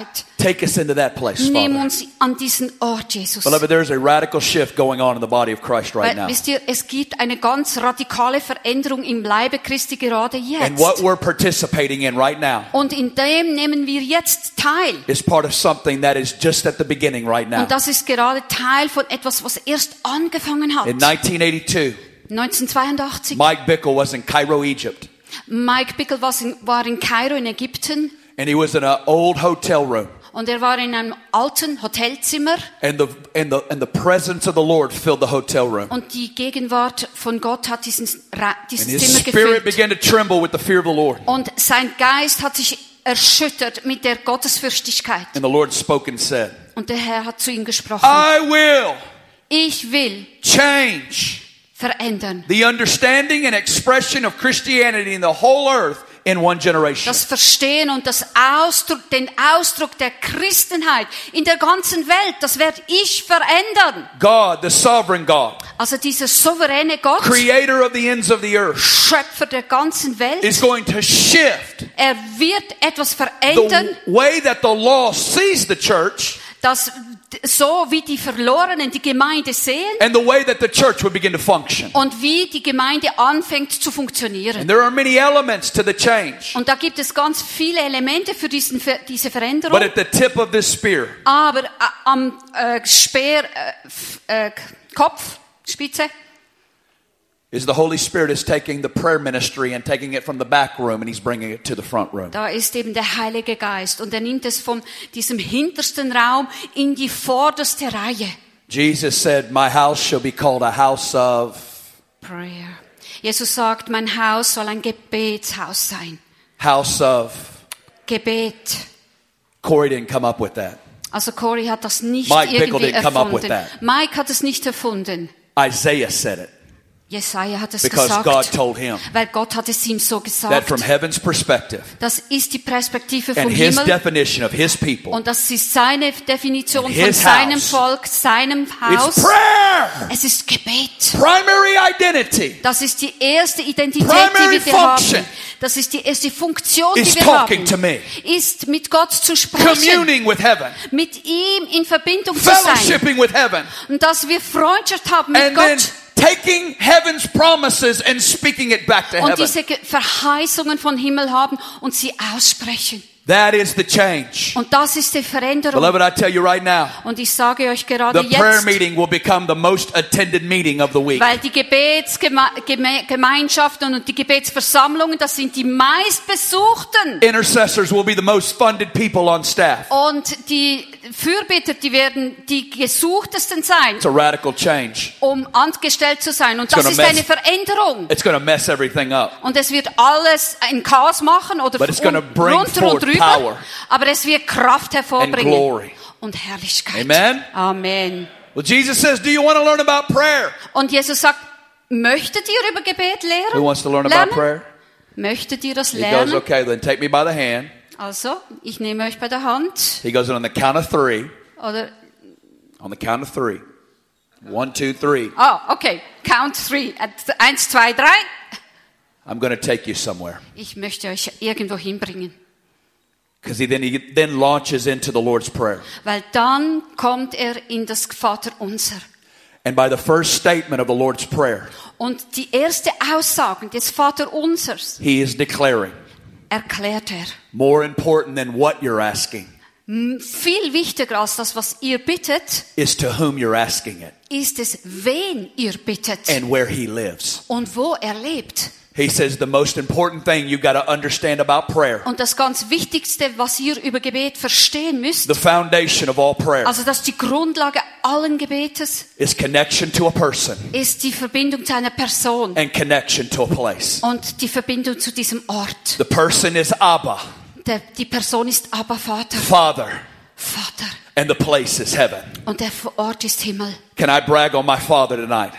Take us into that place, Nimm Father. uns an diesen Ort, Jesus. Beloved, there's a radical shift going on in the body of Christ right Weil, now. wisst ihr, es gibt eine ganz radikale Veränderung im Leibe Christi gerade And what jetzt. we're participating in right now Und in dem nehmen wir jetzt teil. is part of something that is just at the beginning right now. Und das ist gerade Teil von etwas, was erst angefangen hat. In nineteen eighty-two, neunzehnhundertzweiundachtzig. Mike Bickle was in Cairo, Egypt. Mike Bickle war in, war in Kairo in Ägypten. And he was in an old hotel room. Und er war in einem alten Hotelzimmer. And the, and the, and the presence of the Lord filled the hotel room. Und die Gegenwart von Gott hat diesen, Ra- dieses And his Zimmer spirit gefüllt. began to tremble with the fear of the Lord. Und sein Geist hat sich erschüttert mit der Gottesfürchtigkeit. And the Lord spoke and said, Und der Herr hat zu ihm gesprochen. I will Ich will change verändern. the understanding and expression of Christianity in the whole earth in one generation. Das Verstehen und das Ausdruck, den Ausdruck der Christenheit in der ganzen Welt, das werde ich verändern. God, the sovereign God, Also dieser souveräne Gott, creator of the ends of the earth, Schöpfer der ganzen Welt, is going to shift er wird etwas verändern, the way that the law sees the church das so wie die Verlorenen die Gemeinde sehen and the way that the church would begin to function. und wie die Gemeinde anfängt zu funktionieren. And there are many elements to the change. Und da gibt es ganz viele Elemente für diesen, für diese Veränderung. But at the tip of this spear Aber äh, am äh, Speer, äh, f- äh, Kopf, Spitze, is the Holy Spirit is taking the prayer ministry and taking it from the back room and he's bringing it to the front room. da ist eben der Heilige Geist. Und er nimmt es von diesem hintersten Raum in die vorderste Reihe. Jesus said, my house shall be called a house of... Prayer. Jesus sagt, mein Haus soll ein Gebetshaus sein. House of... Gebet. Corey didn't come up with that. Also Corey hat das nicht Mike Bickle irgendwie didn't come up with erfunden. that. Mike hat es nicht erfunden. Isaiah said it. Jesaja hat es Because gesagt, God told him weil Gott hat es ihm so that gesagt. from heaven's perspective Das ist die Perspektive vom and his Himmel definition of his people, und das ist seine Definition And von his seinem house. Volk, seinem Haus. it's prayer. Es ist Gebet. Primary identity Das ist die erste Identität, Primary die wir function haben. Das ist die erste Funktion, is die wir talking haben. to me, Ist mit Gott zu sprechen, communing with heaven, mit ihm in Verbindung zu sein fellowshipping with heaven, und dass wir Freundschaft haben mit and then Gott. taking heaven's promises and speaking it back to Und heaven. diese Ge- Verheißungen von Himmel haben und sie aussprechen. That is the change. Und das ist die Veränderung. Beloved, I tell you right now, Und ich sage euch gerade the prayer jetzt, meeting will become the most attended meeting of the week. weil die Gebetsgemeinschaften und die Gebetsversammlungen, das sind die meistbesuchten. Intercessors will be the most funded people on staff. Und die Fürbitter, die werden die gesuchtesten sein, It's a radical change. um angestellt zu sein. Und It's das gonna ist mess- eine Veränderung. It's going to mess everything up. Und es wird alles ein Chaos machen oder But it's gonna un- bring runter forth und drüber. power Aber es wird Kraft and hervorbringen. glory. Und Herrlichkeit. Amen? Amen. Well, Jesus says, do you want to learn about prayer? Und Jesus sagt, möchtet ihr über Gebet lehren? Who wants to learn about lernen? prayer? Möchtet ihr das He goes, lernen? okay, then take me by the hand. Also, ich nehme euch bei der Hand. He goes, on the count of three. Oder, On the count of three. One, two, three. oh, okay. Count three. Eins, zwei, drei. I'm going to take you somewhere. Ich möchte euch irgendwo hinbringen. Because he then, he then launches into the Lord's Prayer. Weil dann kommt er in das Vaterunser. And by the first statement of the Lord's Prayer, Und die erste Aussage des Vaterunsers he is declaring, erklärt er. more important than what you're asking M- Viel wichtiger als das, was ihr bittet, is to whom you're asking it ist es, wen ihr bittet and where he lives. und wo er lebt. He says the most important thing you've got to understand about prayer, Und das ganz Wichtigste, was ihr über Gebet verstehen müsst, the foundation of all prayer, also das ist die Grundlage allen Gebetes, is connection to a person ist die Verbindung zu einer Person and connection to a place. und die Verbindung zu diesem Ort. The person is Abba, Der, die Person ist aber Vater, Father, Vater and the place is heaven. und der Ort ist Himmel. Can I brag on my father tonight?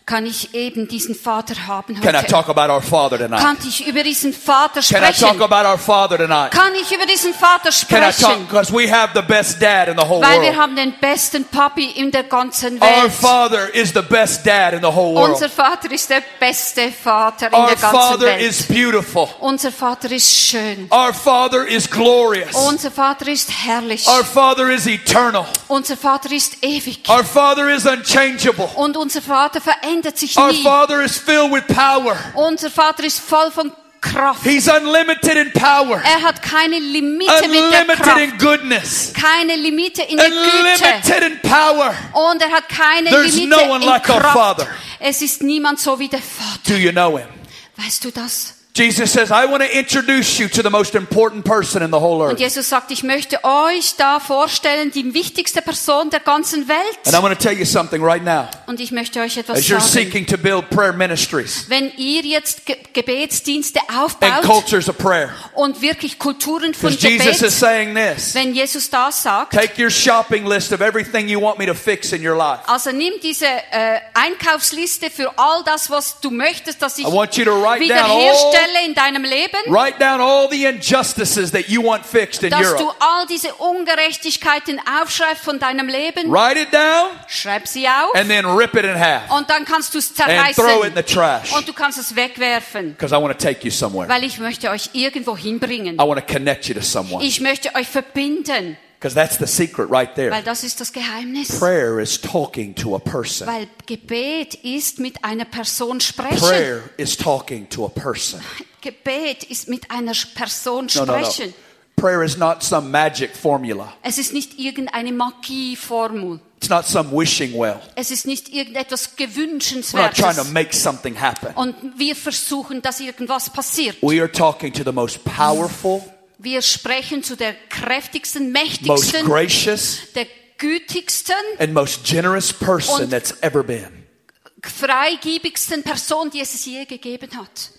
kann ich eben diesen Vater haben Can I heute. talk about our Father tonight? Kann ich über diesen Vater Can I talk sprechen? about our Father tonight? Kann ich über diesen Vater Can I talk, sprechen? because we have the best dad in the whole Weil wir world. haben den besten Papi in der ganzen Our Welt. Father is the best dad in the whole world. Unser Vater ist der beste Vater in Our der ganzen Father Welt. is beautiful. Unser Vater ist schön. Our Father is glorious. Unser Vater ist herrlich. Our Father is eternal. Unser Vater ist ewig. Our Father is unchangeable. Und unser Vater verändert sich Our nie. Father is filled with power. Unser Vater ist voll von Kraft. He's unlimited in power. Er hat keine Limite mit der Unlimited Kraft. in goodness. Keine Limite in der Güte. Unlimited in power. Und er hat keine There's Limite no one in like our Kraft. Father. Es ist niemand so wie der Vater. Do you know him? Weißt du das? Jesus says, I want to introduce you to the most important person in the whole Und earth. Jesus sagt, ich möchte euch da vorstellen, die wichtigste Person der ganzen Welt. And I'm going to tell you something right now. Und ich möchte euch etwas As you're sagen. seeking to build prayer ministries Wenn ihr jetzt Ge Gebetsdienste and aufbaut cultures of prayer, und wirklich Kulturen von because Jesus is Gebet, saying this, wenn Jesus das sagt, take your shopping list of everything you want me to fix in your life. also nimm diese äh, Einkaufsliste für all das, was du möchtest, dass ich I want you to write down all, wiederherstelle in deinem Leben, write down all the injustices that you want fixed in dass du Europe. all diese Ungerechtigkeiten aufschreibst von deinem Leben, Write it down schreib sie auf and then rip it in half und dann kannst du es and throw it in zerreißen the trash. und du kannst es wegwerfen, Because I want to take you somewhere. weil ich möchte euch irgendwo hinbringen. I want to connect you to someone. Ich möchte euch verbinden, Because that's the secret right there. weil das ist das Geheimnis. Prayer is talking to a person. Weil Gebet ist mit einer Person sprechen. Prayer is talking to a person. Gebet ist mit einer Person No, no, no. sprechen. Prayer is not some magic formula. Es ist nicht irgendeine Magieformel. It's not some wishing well. Es ist nicht irgendetwas We're not trying to Gewünschenswertes. make something happen. Und wir versuchen, dass irgendwas passiert. We are talking to the most powerful, Wir sprechen zu der kräftigsten, most mächtigsten, gracious, der gütigsten, and most generous person Und- that's ever been. freigiebigsten Person, die es je gegeben hat.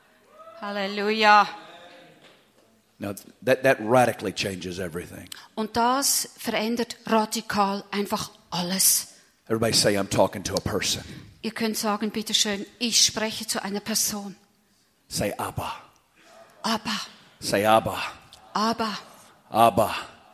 Halleluja. Now, that, that radically changes everything. Und das verändert radikal einfach alles. Everybody say, I'm talking to a person. Ihr könnt sagen, bitteschön, ich spreche zu einer Person. Say, Abba. Aber, Say, Abba. aber, Abba.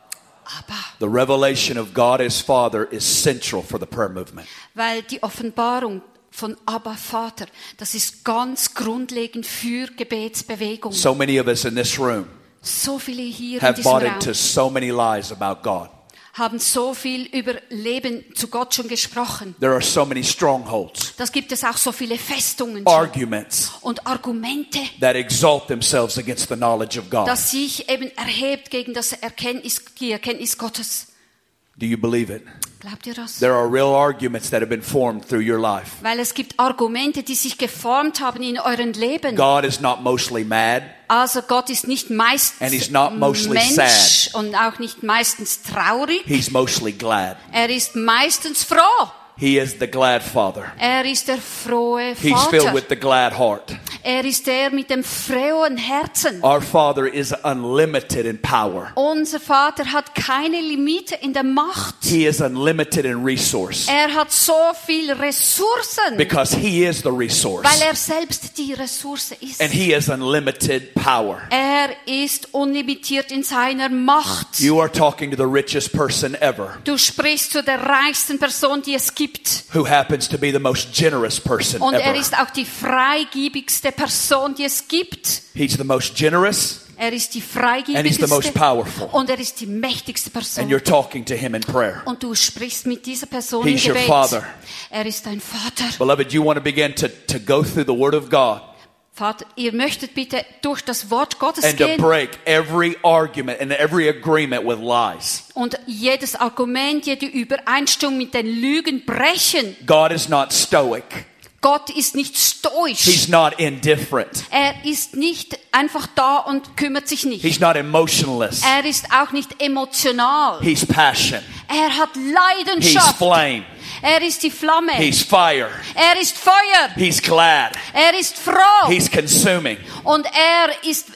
aber. The revelation of God as Father is central for the prayer movement. Weil die Offenbarung von Abba Vater, das ist ganz grundlegend für Gebetsbewegung. So many of us in this room So viele hier in have diesem bought Raum into so many lies about God. haben so viel über Leben zu Gott schon gesprochen. There are so many strongholds, Das gibt es auch so viele Festungen schon. arguments Und Argumente, that exalt themselves against the knowledge of God. das sich eben erhebt gegen das Erkenntnis, die Erkenntnis Gottes. Do you believe it? Glaubt ihr das? There are real arguments that have been formed through your life. Weil es gibt Argumente, die sich geformt haben in euren Leben. God is not mostly mad, Also Gott ist nicht meistens And he's not mostly Mensch sad. und auch nicht meistens traurig. He's mostly glad. Er ist meistens froh. He is the glad Father. Er ist der frohe He's filled Vater. with the glad heart. Er ist der mit dem frohen Herzen. Our Father is unlimited in power. Unser Vater hat keine Limite in der Macht. He is unlimited in resource. Er hat so viel Ressourcen, Because He is the resource. weil er selbst die Ressource ist. And He has unlimited power. Er ist unlimitiert in seiner Macht. You are talking to the richest person ever, Du sprichst zu der reichsten Person, die es gibt. who happens to be the most generous person Und er ever. ist auch die freigiebigste Person, die es gibt. He's the most generous, Er ist die and He's the freigiebigste most powerful. und er ist die mächtigste And Person. you're talking to Him in prayer. Und du sprichst mit dieser Person He's im your Gebet. father. Er ist dein Vater. Beloved, you want to begin to, to go through the Word of God Vater, ihr möchtet bitte durch das Wort Gottes and to gehen break every argument and every agreement with lies. und jedes Argument, jede Übereinstimmung mit den Lügen brechen. God is not stoic. Gott ist nicht stoisch. He's not indifferent. Er ist nicht einfach da und kümmert sich nicht. He's not emotionless. Er ist auch nicht emotional. He's passion. Er hat He's Leidenschaft. flame. Er ist die Flamme. He's fire. Er ist Feuer. He's glad. Er ist froh. He's consuming. Und er ist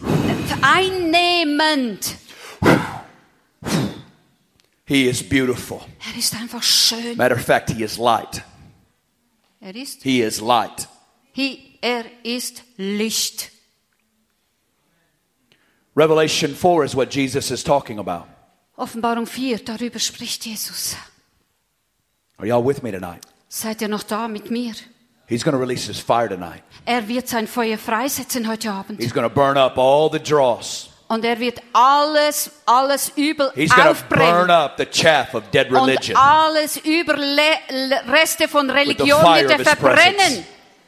einnehmend. He is beautiful. Er ist einfach schön. Matter of fact, He is light. Er ist, He is light. he, er ist Licht. Revelation four is what Jesus is talking about. Offenbarung vier, darüber spricht Jesus. Are y'all with me tonight? Seid ihr noch da mit mir? He's going to release his fire tonight. Er wird sein Feuer freisetzen heute Abend. He's going to burn up all the dross. Und er wird alles, alles Übel He's going to burn aufbrennen. up the chaff of dead religion. Und alles Überle Reste von Religion fire wird er of his verbrennen. presence.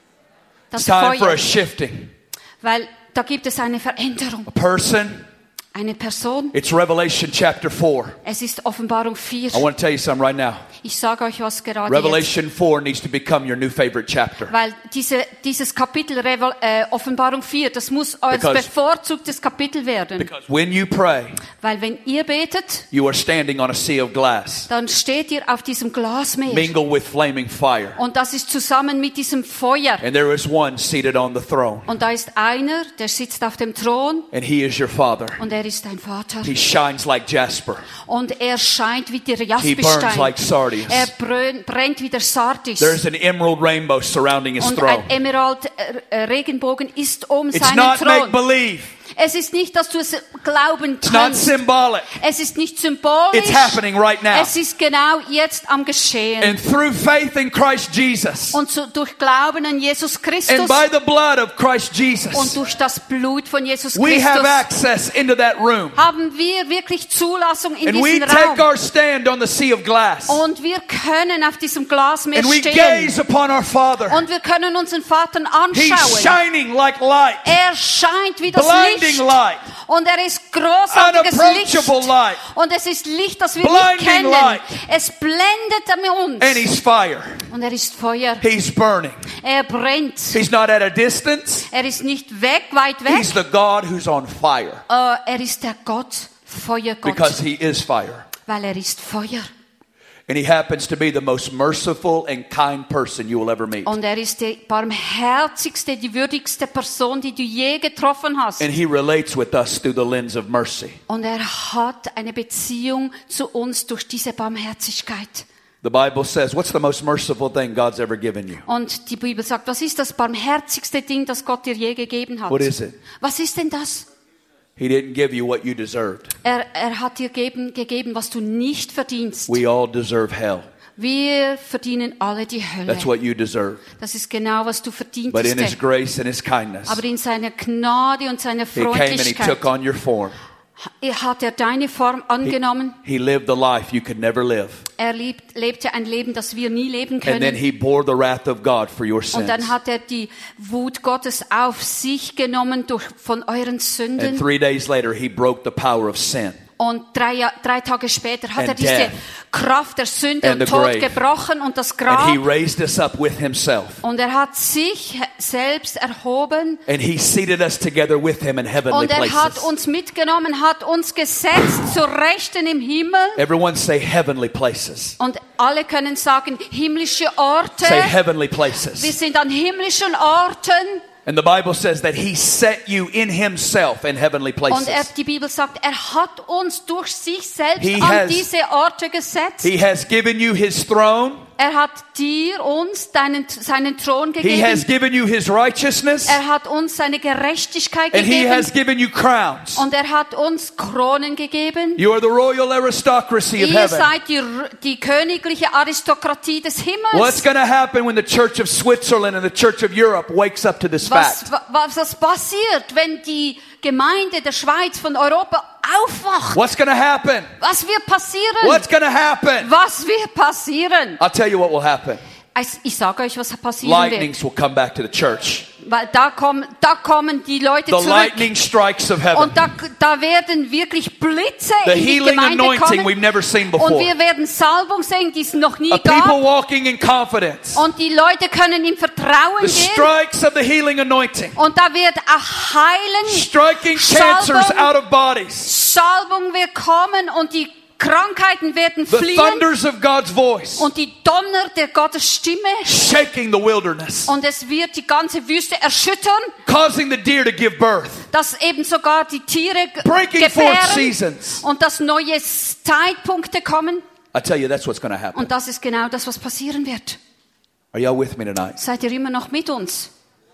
Das It's time for Feuer. a shifting. Weil da gibt es eine Veränderung. A person. Eine Person. It's Revelation chapter four. Es ist Offenbarung vier. I want to tell you something right now. Ich sage euch was gerade jetzt. Revelation four needs to become your new favorite chapter. Weil diese, dieses Kapitel Revel, äh, Offenbarung vier, das muss euer Because- bevorzugtes Kapitel werden. Because when you pray, Weil wenn ihr betet, you are standing on a sea of glass, dann steht ihr auf diesem Glasmeer. mingled with flaming fire. Und das ist zusammen mit diesem Feuer. And there is one seated on the throne. Und da ist einer, der sitzt auf dem Thron And he is your father. und er ist dein Vater. He shines like jasper. Und er scheint wie der He burns Jasperstein. like sardius. Er brön- brennt wie der Sardis. There's an emerald rainbow surrounding his Und throne. ein Emerald-Regenbogen ist um It's seinen not make Thron. believe. Es ist nicht, dass du es glauben It's not kannst. symbolic. Es ist nicht symbolisch. It's happening right now. Es ist genau jetzt am Geschehen. And through faith in Christ Jesus, Und so durch Glauben an Jesus and Christus by the blood of Christ und Jesus, durch das Blut von Jesus we have Christus access into that room. haben wir wirklich Zulassung in And we diesen take Raum. our stand on the sea of glass. Und wir können auf diesem Glasmeer And we stehen. gaze upon our Father. Und wir können unseren Vater He's anschauen. shining like light, Er scheint wie das blinding Licht. light, Und er ist großartiges Licht. unapproachable light, Und es ist Licht, das wir Blinding nicht kennen. light. Es blendet an uns. and He's fire. Und er ist Feuer. He's burning. Er brennt. He's not at a distance. Er ist nicht weg, weit weg. He's the God who's on fire Äh, er ist der Gott, Feuergott. because He is fire. Weil er ist Feuer. And He happens to be the most merciful and kind person you will ever meet. Und er ist die barmherzigste, die würdigste Person, die du je getroffen hast. And He relates with us through the lens of mercy. Und er hat eine Beziehung zu uns durch diese Barmherzigkeit. The Bible says, what's the most merciful thing God's ever given you? Und die Bibel sagt, was ist das barmherzigste Ding, das Gott dir je gegeben hat? What is it? Was ist denn das? He didn't give you what you deserved. Er, er hat dir geben, gegeben, was du nicht verdienst. We all deserve hell. Wir verdienen alle die Hölle. That's what you deserve. Das ist genau, was du verdient But in His hast. grace and His kindness, Aber in seiner Gnade und seiner He came and He Freundlichkeit took on your form. hat er deine Form angenommen. He lived the life you could never live. Er lebt, lebte ein Leben, das wir nie leben And then können. He bore the wrath of God for your Und sins. dann hat er die Wut Gottes auf sich genommen durch, von euren And Sünden. three days later, He broke the power of sin. Und drei, Ja- drei Tage später hat And er diese death. Kraft der Sünde And und the Tod grave. gebrochen und das And He Grab. raised us up with Himself. Und er hat sich selbst erhoben. And He seated us together with Him in heavenly Und er hat places. uns mitgenommen, hat uns gesetzt zur Rechten im Himmel. Everyone say heavenly places. Und alle können sagen, himmlische Orte. Say heavenly Wir places. sind an himmlischen Orten. And the Bible says that He set you in Himself in heavenly Und er, places. die Bibel sagt, er hat uns durch sich selbst He an has- diese Orte gesetzt. He has given you His throne. Er hat dir uns deinen, seinen Thron He has gegeben. given you His righteousness. Er hat uns seine Gerechtigkeit And He gegeben. has given you crowns. Und er hat uns Kronen gegeben. You are the royal aristocracy of Ihr heaven. seid die, die königliche Aristokratie des What's Himmels. going to happen when the Church of Switzerland and the Church of Europe wakes up to this Was, fact? wa- was, was passiert, wenn die Gemeinde der Schweiz von Europa aufwacht? What's going to happen? Was wird passieren? What's going to happen? Was wird passieren? I'll tell you what will happen. Also, ich sage euch, was passieren wird. Lightnings will come back to the church. Weil da kommen, da kommen die Leute The zurück. lightning strikes of heaven. Und da, da werden wirklich Blitze The in die healing Gemeinde anointing kommen. we've never seen Und before. wir werden Salbung sehen, die es noch nie A people gab. walking in confidence. Und die Leute können im Vertrauen The gehen. strikes of the healing anointing. Und da wird auch Heilen, Striking cancers Salbung. out of bodies. Salbung wird kommen und die Krankheiten werden The fliehen. thunders of God's voice. Und die Donner der Gottes Stimme. Shaking the wilderness. Und es wird die ganze Wüste erschüttern, Causing the deer to give birth. dass eben sogar die Tiere g- Breaking forth gebären seasons. und dass neue Zeitpunkte kommen. I tell you, that's what's going to happen. Und das ist genau das, was passieren wird. Are y'all with me tonight? Seid ihr immer noch mit uns?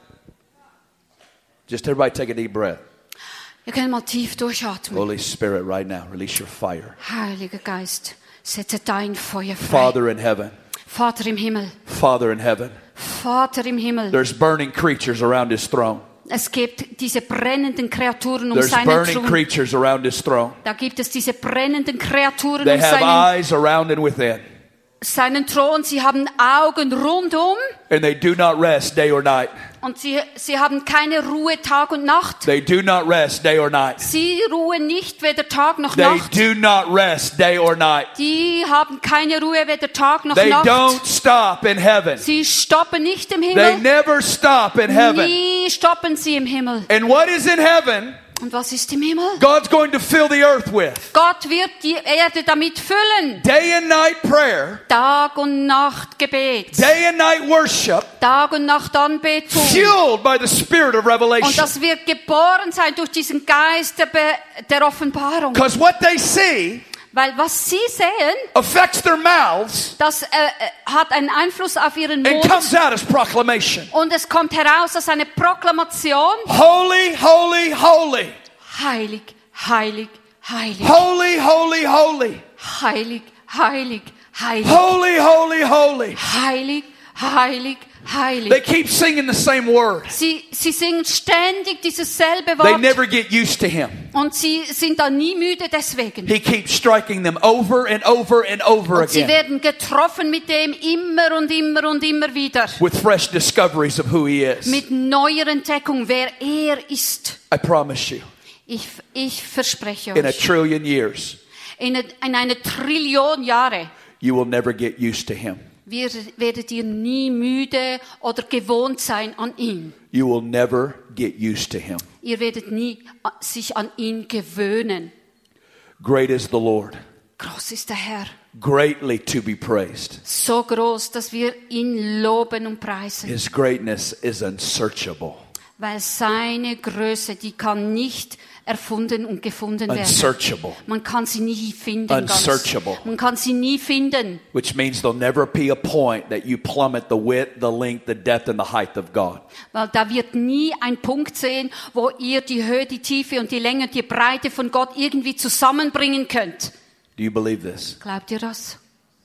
Just everybody take a deep breath. Wir können mal tief durchatmen. Holy Spirit, right now, release your fire. Heiliger Geist, setze dein Feuer frei. Father in heaven. Vater im Himmel. Father in heaven. Vater im Himmel. There's burning creatures around his throne. Es gibt diese brennenden Kreaturen um There's seinen burning Thron. creatures around his throne. Da gibt es diese brennenden Kreaturen They um have seinen, eyes around and within. seinen Thron. Sie haben Augen rundum And they do not rest day or night. und sie, sie haben keine Ruhe Tag und Nacht. They do not rest day or night. Sie ruhen nicht weder Tag noch They Nacht. do not rest day or night. Die haben keine Ruhe weder Tag noch They Nacht. don't stop in heaven. Sie stoppen nicht im They Himmel. never stop in heaven. Nie stoppen sie im Himmel. And what is in heaven, Und was ist im Himmel? God's going to fill the earth with. Gott wird die Erde damit füllen. Day and night prayer, Tag und Nacht Gebet. day and night worship, Tag und Nacht Anbetung. fueled by the spirit of Und revelation. das wird geboren sein durch diesen Geist der, Be der Offenbarung. Because what they see Weil was sie sehen, affects their mouths das äh, äh, hat einen Einfluss auf ihren and Mund. comes out as proclamation. Und es kommt heraus als eine Proklamation. Holy, holy, holy. Heilig, heilig, heilig. Holy, holy, holy. Heilig, heilig, heilig. Holy, holy, holy. Heilig, heilig, heilig. They keep singing the same word. Sie, sie singen ständig dieses selbe They Wort. never get used to him. Und sie sind da nie müde deswegen. He keeps striking them over and over and over Und sie again werden getroffen mit dem immer und immer und immer wieder. with fresh discoveries of who he is. Mit neuer Entdeckung, wer er ist. I promise you, Ich, ich verspreche in a euch, trillion years, in, eine- in eine Trillion Jahre you will never get used to him. wir, werdet ihr nie müde oder gewohnt sein an ihn. You will never get used to him. Ihr werdet nie a- sich an ihn gewöhnen. Great is the Lord, Groß ist der Herr. greatly to be praised. So groß, dass wir ihn loben und preisen. His greatness is unsearchable. Weil seine Größe, die kann nicht erfunden und gefunden werden. Unsearchable. Man kann sie nie finden. Ganz. Unsearchable. Man kann sie nie finden. Which means there'll never be a point that you plummet the width, the length, the depth, and the height of God. Weil da wird nie ein Punkt sehen, wo ihr die Höhe, die Tiefe und die Länge und die Breite von Gott irgendwie zusammenbringen könnt. Do you believe this? Glaubt ihr das?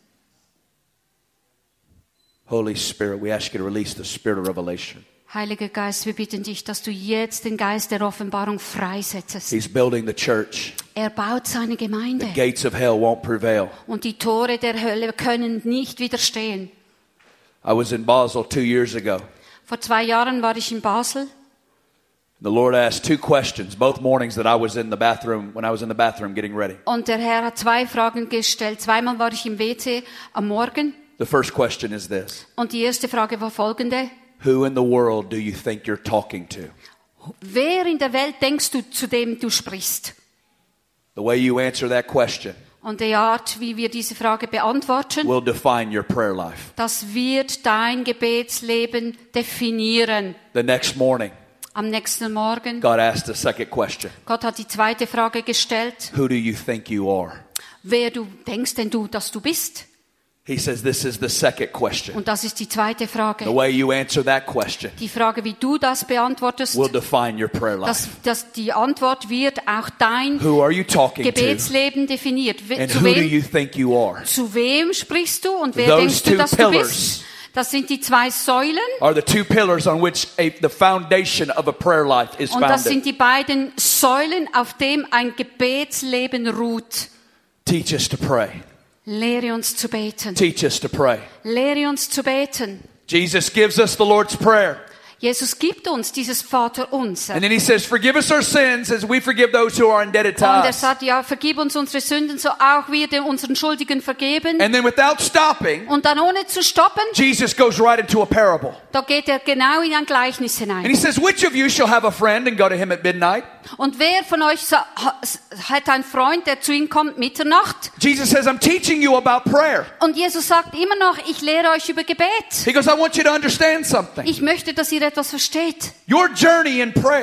Holy Spirit, we ask you to release the spirit of revelation. Heiliger Geist, wir bitten dich, dass du jetzt den Geist der Offenbarung freisetzt. He's building the church. Er baut seine Gemeinde. The gates of hell won't prevail. Und die Tore der Hölle können nicht widerstehen. I was in Basel two years ago. Vor zwei Jahren war ich in Basel. The Lord asked two questions both mornings that I was in the bathroom, when I was in the bathroom getting ready. Und der Herr hat zwei Fragen gestellt. Zweimal war ich im W C am Morgen. The first question is this. Und die erste Frage war folgende. Who in the world do you think you're talking to? Wer in der Welt denkst du, zu dem du sprichst? The way you answer that question Und die Art, wie wir diese Frage beantworten, will define your prayer life. das wird dein Gebetsleben definieren. The next morning, Am nächsten Morgen, God asked the second question. Gott hat die zweite Frage gestellt. Who do you think you are? Wer du denkst denn du, dass du bist? He says this is the second question. Und das ist die zweite The Frage. way you answer that question Die Frage, wie du das beantwortest, will define your prayer das, life. das, die Antwort wird auch dein Who are you talking to? Gebetsleben definiert. We- And Zu who do wem, you think you are? zu wem sprichst du und wer Those denkst du, two dass du pillars bist? Das sind die zwei Säulen are the two pillars on which a, the foundation of a prayer life is und das sind founded. die beiden Säulen, auf dem ein Gebetsleben ruht. Teach us to pray. Lehre uns zu beten. Teach us to pray. Lehre uns zu beten. Jesus gives us the Lord's Prayer. Jesus gibt uns dieses Vaterunser. And then he says, forgive us our sins as we forgive those who are indebted to Und er us. sagt, ja, vergib uns unsere Sünden, so auch wir den unseren Schuldigen vergeben. And then without stopping, Und dann ohne zu stoppen, Jesus goes right into a parable. da geht er genau in ein Gleichnis And he hinein. says, which of you shall have a friend and go to him at midnight? Und wer von euch sa- ha- hat einen Freund, der zu ihm kommt Mitternacht? Jesus says, I'm teaching you about prayer. Und Jesus sagt immer noch, ich lehre euch über Gebet. He goes, I want you to understand something. Ich möchte, dass ihr etwas versteht. Your journey in prayer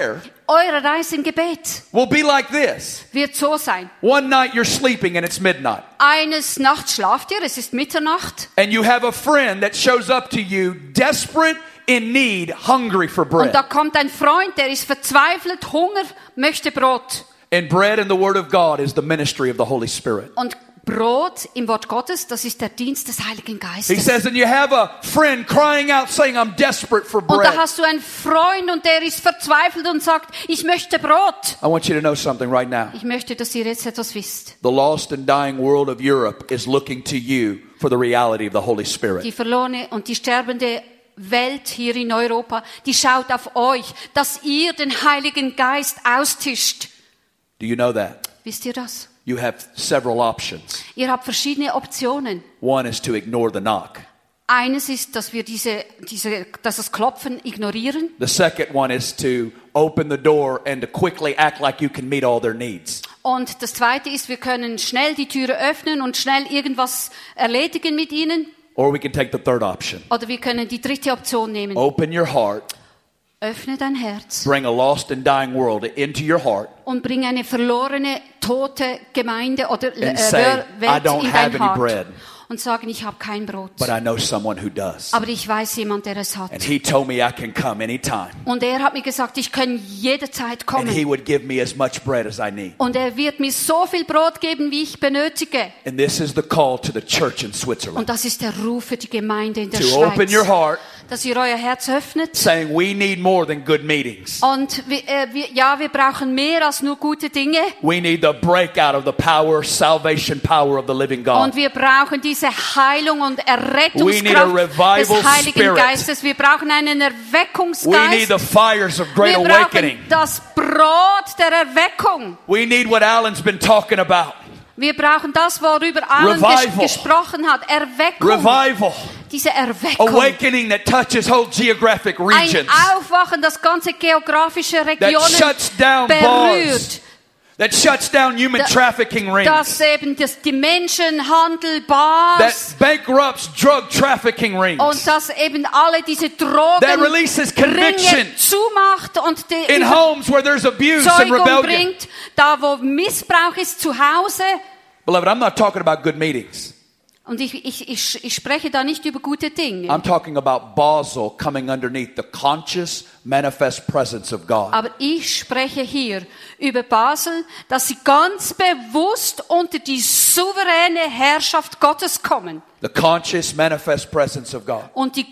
eure Reise im Gebet will be like this. wird so sein. One night you're sleeping and it's midnight. Eines Nachts schlaft ihr, es ist Mitternacht. And you have a friend that shows up to you desperate, in need, hungry for Und bread. da kommt ein Freund, der ist verzweifelt, Hunger, möchte Brot. And bread in the Word of God is the ministry of the Holy Spirit. Und Brot im Wort Gottes, das ist der Dienst des Heiligen He Geistes. says, and you have a friend crying out saying, I'm desperate for Und da bread. hast du einen Freund und der ist verzweifelt und sagt, ich möchte Brot. I want you to know something right now. Ich möchte, dass ihr jetzt etwas wisst. The lost and dying world of Europe is looking to you for the reality of the Holy Die Spirit. verlorene und die sterbende Welt hier in Europa, die schaut auf euch, dass ihr den Heiligen Geist austischt. Do you know that? Wisst ihr das? You have several options. Ihr habt verschiedene Optionen. One is to ignore the knock. Eines ist, dass wir diese, diese, dass das Klopfen ignorieren. The second one is to open the door and to quickly act like you can meet all their needs. Und das Zweite ist, wir können schnell die Türe öffnen und schnell irgendwas erledigen mit ihnen. Or we can take the third option. Oder wir können die dritte Option nehmen. Open your heart, Öffne dein Herz bring a lost and dying world into your heart, und bring eine verlorene, tote Gemeinde oder äh, And say, Welt "I don't in have dein any Hart. bread." Und sagen, ich habe kein Brot. but I know someone who does. Aber ich weiß jemand, der es hat. And he told me I can come anytime. Und er hat mir gesagt, ich kann jederzeit And he kommen. would give me as much bread as I need. Und er wird mir so viel Brot geben, wie ich benötige. And this is the call to the church in Switzerland. Und das ist der Ruf für die Gemeinde in der To open your Schweiz. heart, Dass ihr euer Herz öffnet. saying we need more than good meetings. Und wir, äh, wir, ja, wir brauchen mehr als nur gute Dinge. We need the breakout of the power, salvation power of the living God. Und wir brauchen diese Heilung und We need a Errettungskraft revival des Heiligen spirit. Geistes. Wir brauchen einen We need Erweckungsgeist. the fires of great Wir awakening. brauchen das Brot der Erweckung. We need what Alan's been talking about. Wir brauchen das, worüber Alan Revival. ges gesprochen hat. Erweckung. Revival. Diese Erweckung. Awakening that touches whole geographic Ein regions. Aufwachen, das ganze geografische That Regionen shuts down berührt. bars. That shuts down human Da- trafficking rings. Dass eben das, die Menschenhandel, Bars That bankrupts drug trafficking rings. und dass eben alle diese Drogen That releases conviction Ringe zumacht und die in homes where there's abuse and Überzeugung rebellion. bringt, da wo Missbrauch ist zu Hause. Beloved, I'm not talking about good meetings. Und ich, ich, ich, ich spreche da nicht über gute Dinge. I'm talking about Basel coming underneath the conscious, manifest presence of God. Aber ich spreche hier über Basel, dass sie ganz bewusst unter die souveräne Herrschaft Gottes kommen. The conscious, manifest presence of God. Und die,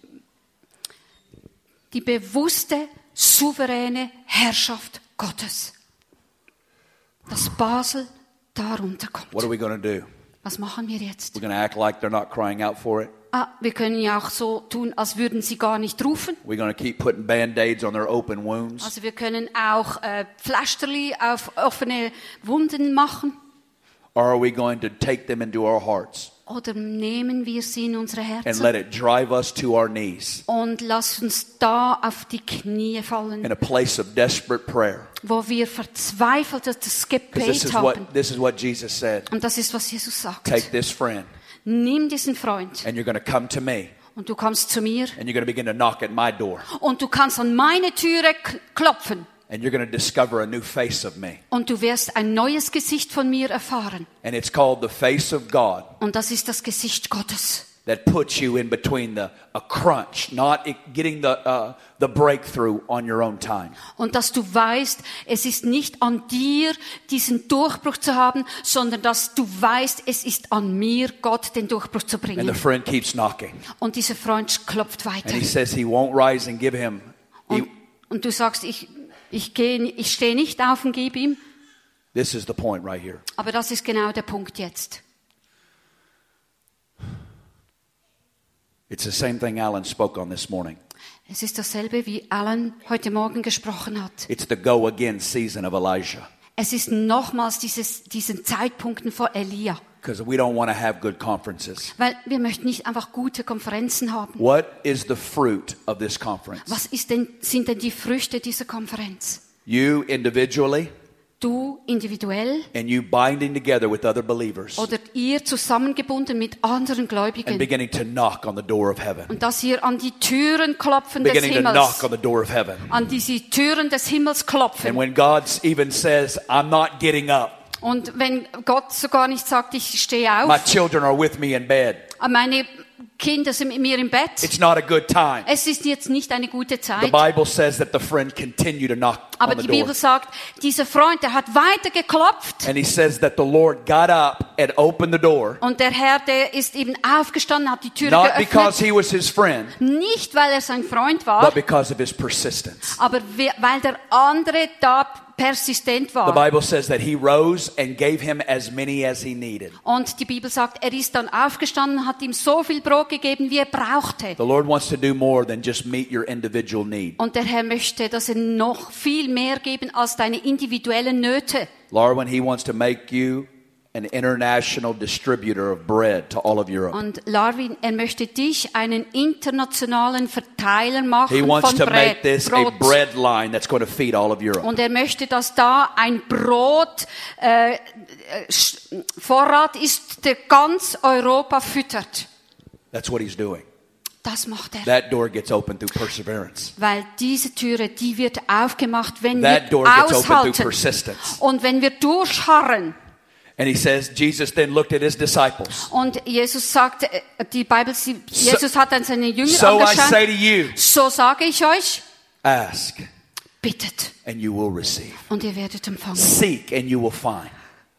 die bewusste, souveräne Herrschaft Gottes. Dass Basel darunter kommt. What are we going to do? Was machen wir jetzt? We're going to act like they're not crying out for it. Ah, wir können ja auch so tun, als würden sie gar nicht rufen. We're going to keep putting Band-Aids on their open wounds. Also wir können auch äh, Pflasterli auf offene Wunden machen. Or are we going to take them into our hearts Oder nehmen wir sie in unsere and Herzen let it drive us to our knees und lass uns da auf die Knie fallen, in a place of desperate prayer? wo wir verzweifelt das Because this Gebet is haben. what this is what Jesus said. Und das ist, was Jesus sagt. Take this friend Nimm diesen Freund and you're going to come to me und du kommst zu mir and you're going to begin to knock at my door und du kannst an meine Türe k- klopfen and you're going to discover a new face of me. und du wirst ein neues Gesicht von mir erfahren. And it's called the face of God Und das ist das Gesicht Gottes. that puts you in between the a crunch, not getting the uh, the breakthrough on your own time. Und dass du weißt, es ist nicht an dir, diesen Durchbruch zu haben, sondern dass du weißt, es ist an mir, Gott den Durchbruch zu And the bringen. friend keeps knocking. Und dieser Freund klopft weiter. And he says he won't rise and give him. He, Und, und du sagst, ich, ich, gehe, ich stehe nicht auf und gebe ihm. this is the point right here. Aber das ist genau der Punkt jetzt. It's the same thing Alan spoke on this morning. Es ist dasselbe, wie Alan heute Morgen gesprochen hat. It's the go again season of Elijah. Es ist nochmals dieses, diesen Zeitpunkten vor Elia. Because we don't want to have good conferences. Weil wir möchten nicht einfach gute Konferenzen haben. What is the fruit of this conference? Was ist denn, sind denn die Früchte dieser Konferenz? You individually, Du individuell and you binding together with other believers oder ihr zusammengebunden mit anderen and Gläubigen. beginning to knock on the door of heaven. Und dass ihr an die Türen klopfen des Beginning to knock Himmels, on the door of heaven. an diese Türen des Himmels And klopfen. when God even says, I'm not getting up, Und wenn Gott sogar nicht sagt, ich stehe my auf, children are with me in bed, meine Kinder sind mit mir im Bett, it's not a good time. es ist jetzt nicht eine gute The Zeit. Bible says that the friend continued to knock Aber on die the door. Bibel sagt, dieser Freund, der hat weiter geklopft. And he says that the Lord got up and opened the door, Und der Herr, der ist eben aufgestanden, hat die Türe not geöffnet. because he was his friend, Nicht, weil er sein Freund war, but because of his persistence. aber we- weil der andere da persistent The war. Bible says that he rose and gave him as many as he needed. Und die Bibel sagt, er ist dann aufgestanden, hat ihm so viel Brot gegeben, wie er brauchte. The Lord wants to do more than just meet your individual need. Und der Herr möchte, dass er noch viel mehr geben als deine individuellen Nöte. Lord, when he wants to make you an international distributor of bread to all of Europe. Und Larwin, er möchte dich einen internationalen Verteiler machen He wants von to make Brot. this a Brot. bread line that's going to feed all of Europe. Und er möchte, dass da ein Brot äh, äh, Sch- Vorrat ist, der ganz Europa füttert. That's what he's doing. Das macht er. That door gets open through perseverance. Weil diese Türe, die wird aufgemacht, wenn That wir door gets open through aushalten persistence. und wenn wir durchharren. And he says, Jesus then looked at his disciples. Und Jesus sagt, äh, die Bibel, sie- Jesus hat an seine Jünger So I say angeschaut. to you, So sage ich euch, ask bittet and you will receive. und ihr werdet empfangen. Seek and you will find.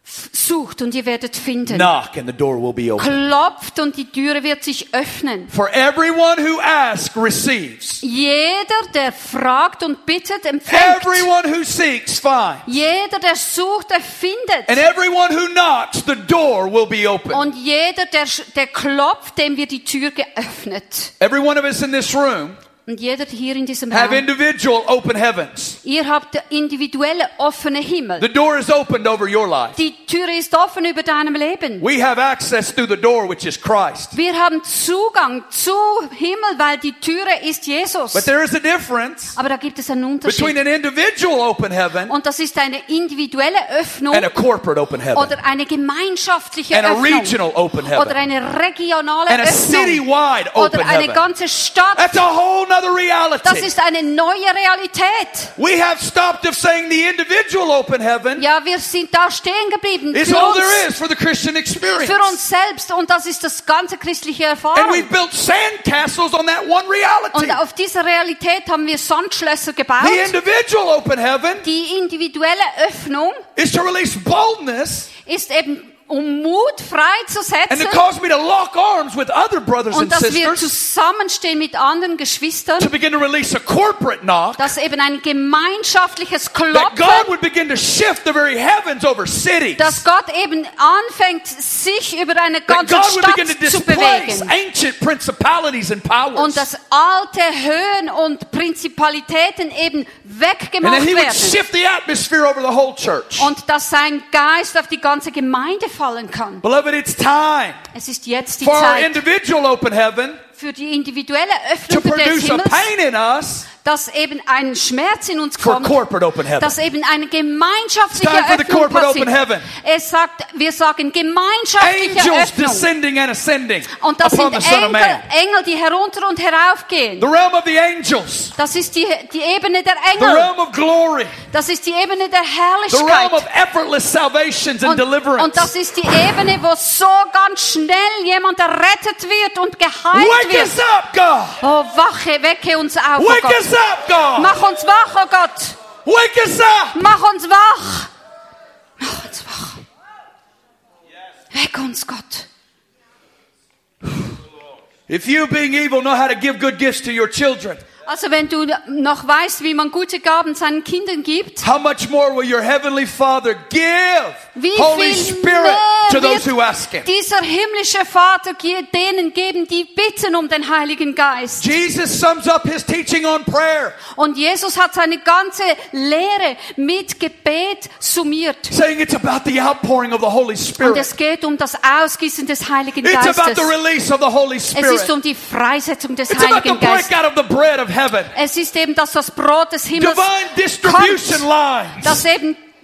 Sucht und ihr werdet finden. Knock and the door will be open. Klopft und die Türe wird sich öffnen. For everyone who asks receives. Jeder, der fragt und bittet, empfängt. Everyone who seeks finds. Jeder, der sucht, der findet. And everyone who knocks, the door will be open. Und jeder, der, der klopft, dem wird die Tür geöffnet. Every one of us in this room Und jeder hier in diesem have Raum. individual open heavens. Ihr habt individuelle offene Himmel. The door is opened over your life. Die Tür ist offen über deinem Leben. We have access through the door, which is Christ. Wir haben Zugang zu Himmel, weil die Türe ist Jesus. But there is a difference Aber da gibt es einen between Unterschied. an individual open heaven Und das ist eine individuelle Öffnung and a corporate open heaven oder eine gemeinschaftliche and a Öffnung regional open oder heaven eine regionale and a Öffnung citywide open oder eine heaven. ganze Stadt. That's a whole nother Das reality. ist eine neue Realität. We have stopped of saying the individual open heaven Ja, wir sind da stehen geblieben is für all there uns, is for the Christian experience. für uns selbst und das ist das ganze christliche And Erfahrung. we've built sandcastles on that one reality. Und auf dieser Realität haben wir Sandschlösser gebaut. The individual open heaven Die individuelle Öffnung is to release boldness ist eben, um Mut and to freizusetzen cause me to lock arms with other brothers und and dass wir sisters zusammenstehen mit anderen Geschwistern, to begin to release a corporate knock, dass eben ein gemeinschaftliches that God Klopfen, would begin to shift the very heavens over cities, dass Gott eben anfängt, sich über eine that ganze God would begin to Stadt zu displace bewegen. ancient principalities and powers, Und dass alte Höhen und Prinzipalitäten eben and weggemacht that He would werden. shift the atmosphere over the whole church. Und dass sein Geist auf die ganze Gemeinde fallen kann. Beloved, it's time Es ist jetzt die for our Zeit individual open heaven für die individuelle to Öffnung des produce a Himmels, pain in us dass eben ein Schmerz in uns for kommt, corporate open heaven. dass eben eine gemeinschaftliche It's time for the Öffnung corporate passiert. open heaven. Es sagt, wir sagen gemeinschaftliche Angels Öffnung. descending and ascending Und das upon sind the Son of Engel, Man. Engel, die herunter und heraufgehen. The realm of the angels. Das ist die, die Ebene der The Engel. realm of glory. Das ist die Ebene der The realm Herrlichkeit. of effortless salvations and Und, deliverance. und das ist die Ebene, wo so ganz schnell jemand errettet wird und geheilt Wake wird. us up, God. Oh, wache, wecke uns auf, oh Wake Gott. us up, God. Mach uns wach, oh Gott. Wake us up. Mach uns wach. Mach uns wach. Weck uns, Gott. If you, being evil, know how to give good gifts to your children, Also wenn du noch weißt, wie man gute Gaben seinen Kindern gibt, how much more will your heavenly Father give wie Holy viel Spirit to mehr those who ask Him? wird dieser himmlische Vater ge- denen geben, die bitten um den Heiligen Geist. Jesus sums up His teaching on prayer, Und Jesus hat seine ganze Lehre mit Gebet summiert. saying it's about the outpouring of the Holy Und Spirit. es geht um das Ausgießen des Heiligen It's about Geistes. the release of the Holy Es ist Spirit. um die Freisetzung des It's about the Heiligen Geistes. breakout of the bread of heaven. Es ist eben, dass das Brot des Himmels Divine distribution kommt, lines. dass eben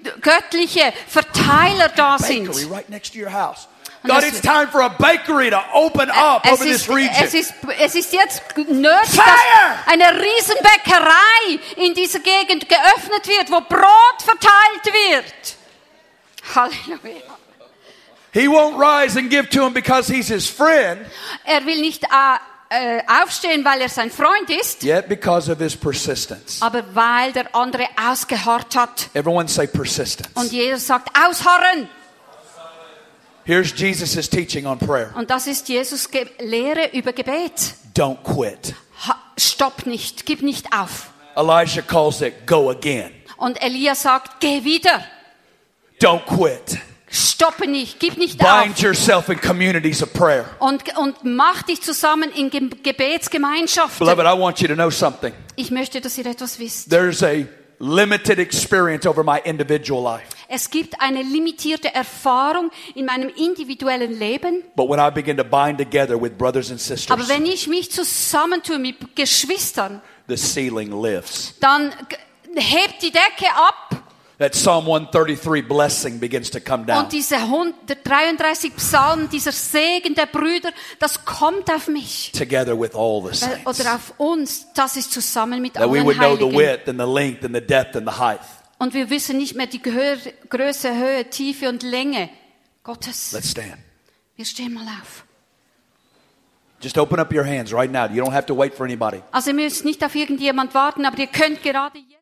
göttliche Verteiler da sind. Bakery right next to your house. Und God, das- it's time for a bakery to open up Es over this ist, region. es, ist, es ist jetzt nötig, Fire! dass eine Riesenbäckerei in dieser Gegend geöffnet wird, wo Brot verteilt wird. Halleluja. He won't rise and give to him because he's his friend, Er will nicht äh, äh, aufstehen, weil er sein Freund ist, yet because of his persistence. aber weil der andere ausgeharrt hat. Everyone say persistence. Und Jesus sagt, ausharren. Here's Jesus' teaching on prayer. Und das ist Jesus' Ge- Lehre über Gebet. Don't quit. Ha, stopp nicht, gib nicht auf. Elisha calls it go again. Und Elia sagt, geh wieder. Don't quit. Stoppe nicht, gib nicht Bind auf. yourself in communities of prayer. Und, und mach dich zusammen in Ge- Gebetsgemeinschaften. Beloved, I want you to know something. Ich möchte, dass ihr etwas wisst. There's a limited experience over my individual life. Es gibt eine limitierte Erfahrung in meinem individuellen Leben. But when I begin to bind together with brothers and sisters, Aber wenn ich mich zusammentue mit Geschwistern, the ceiling lifts. dann g- hebt die Decke ab. That Psalm one thirty-three blessing begins to come down. Und diese hundertdreiunddreißig Psalmen, dieser Segen der Brüder, das kommt auf mich. Together with all the Weil- saints. Oder auf uns, das ist zusammen mit That we allen would know the Heiligen. width and the length and the depth and the height. Und wir wissen nicht mehr die Gehör, Größe, Höhe, Tiefe und Länge Gottes. Let's stand. Wir stehen mal auf. Just open up your hands right now. You don't have to wait for anybody. Also ihr müsst nicht auf irgendjemand warten, aber ihr könnt gerade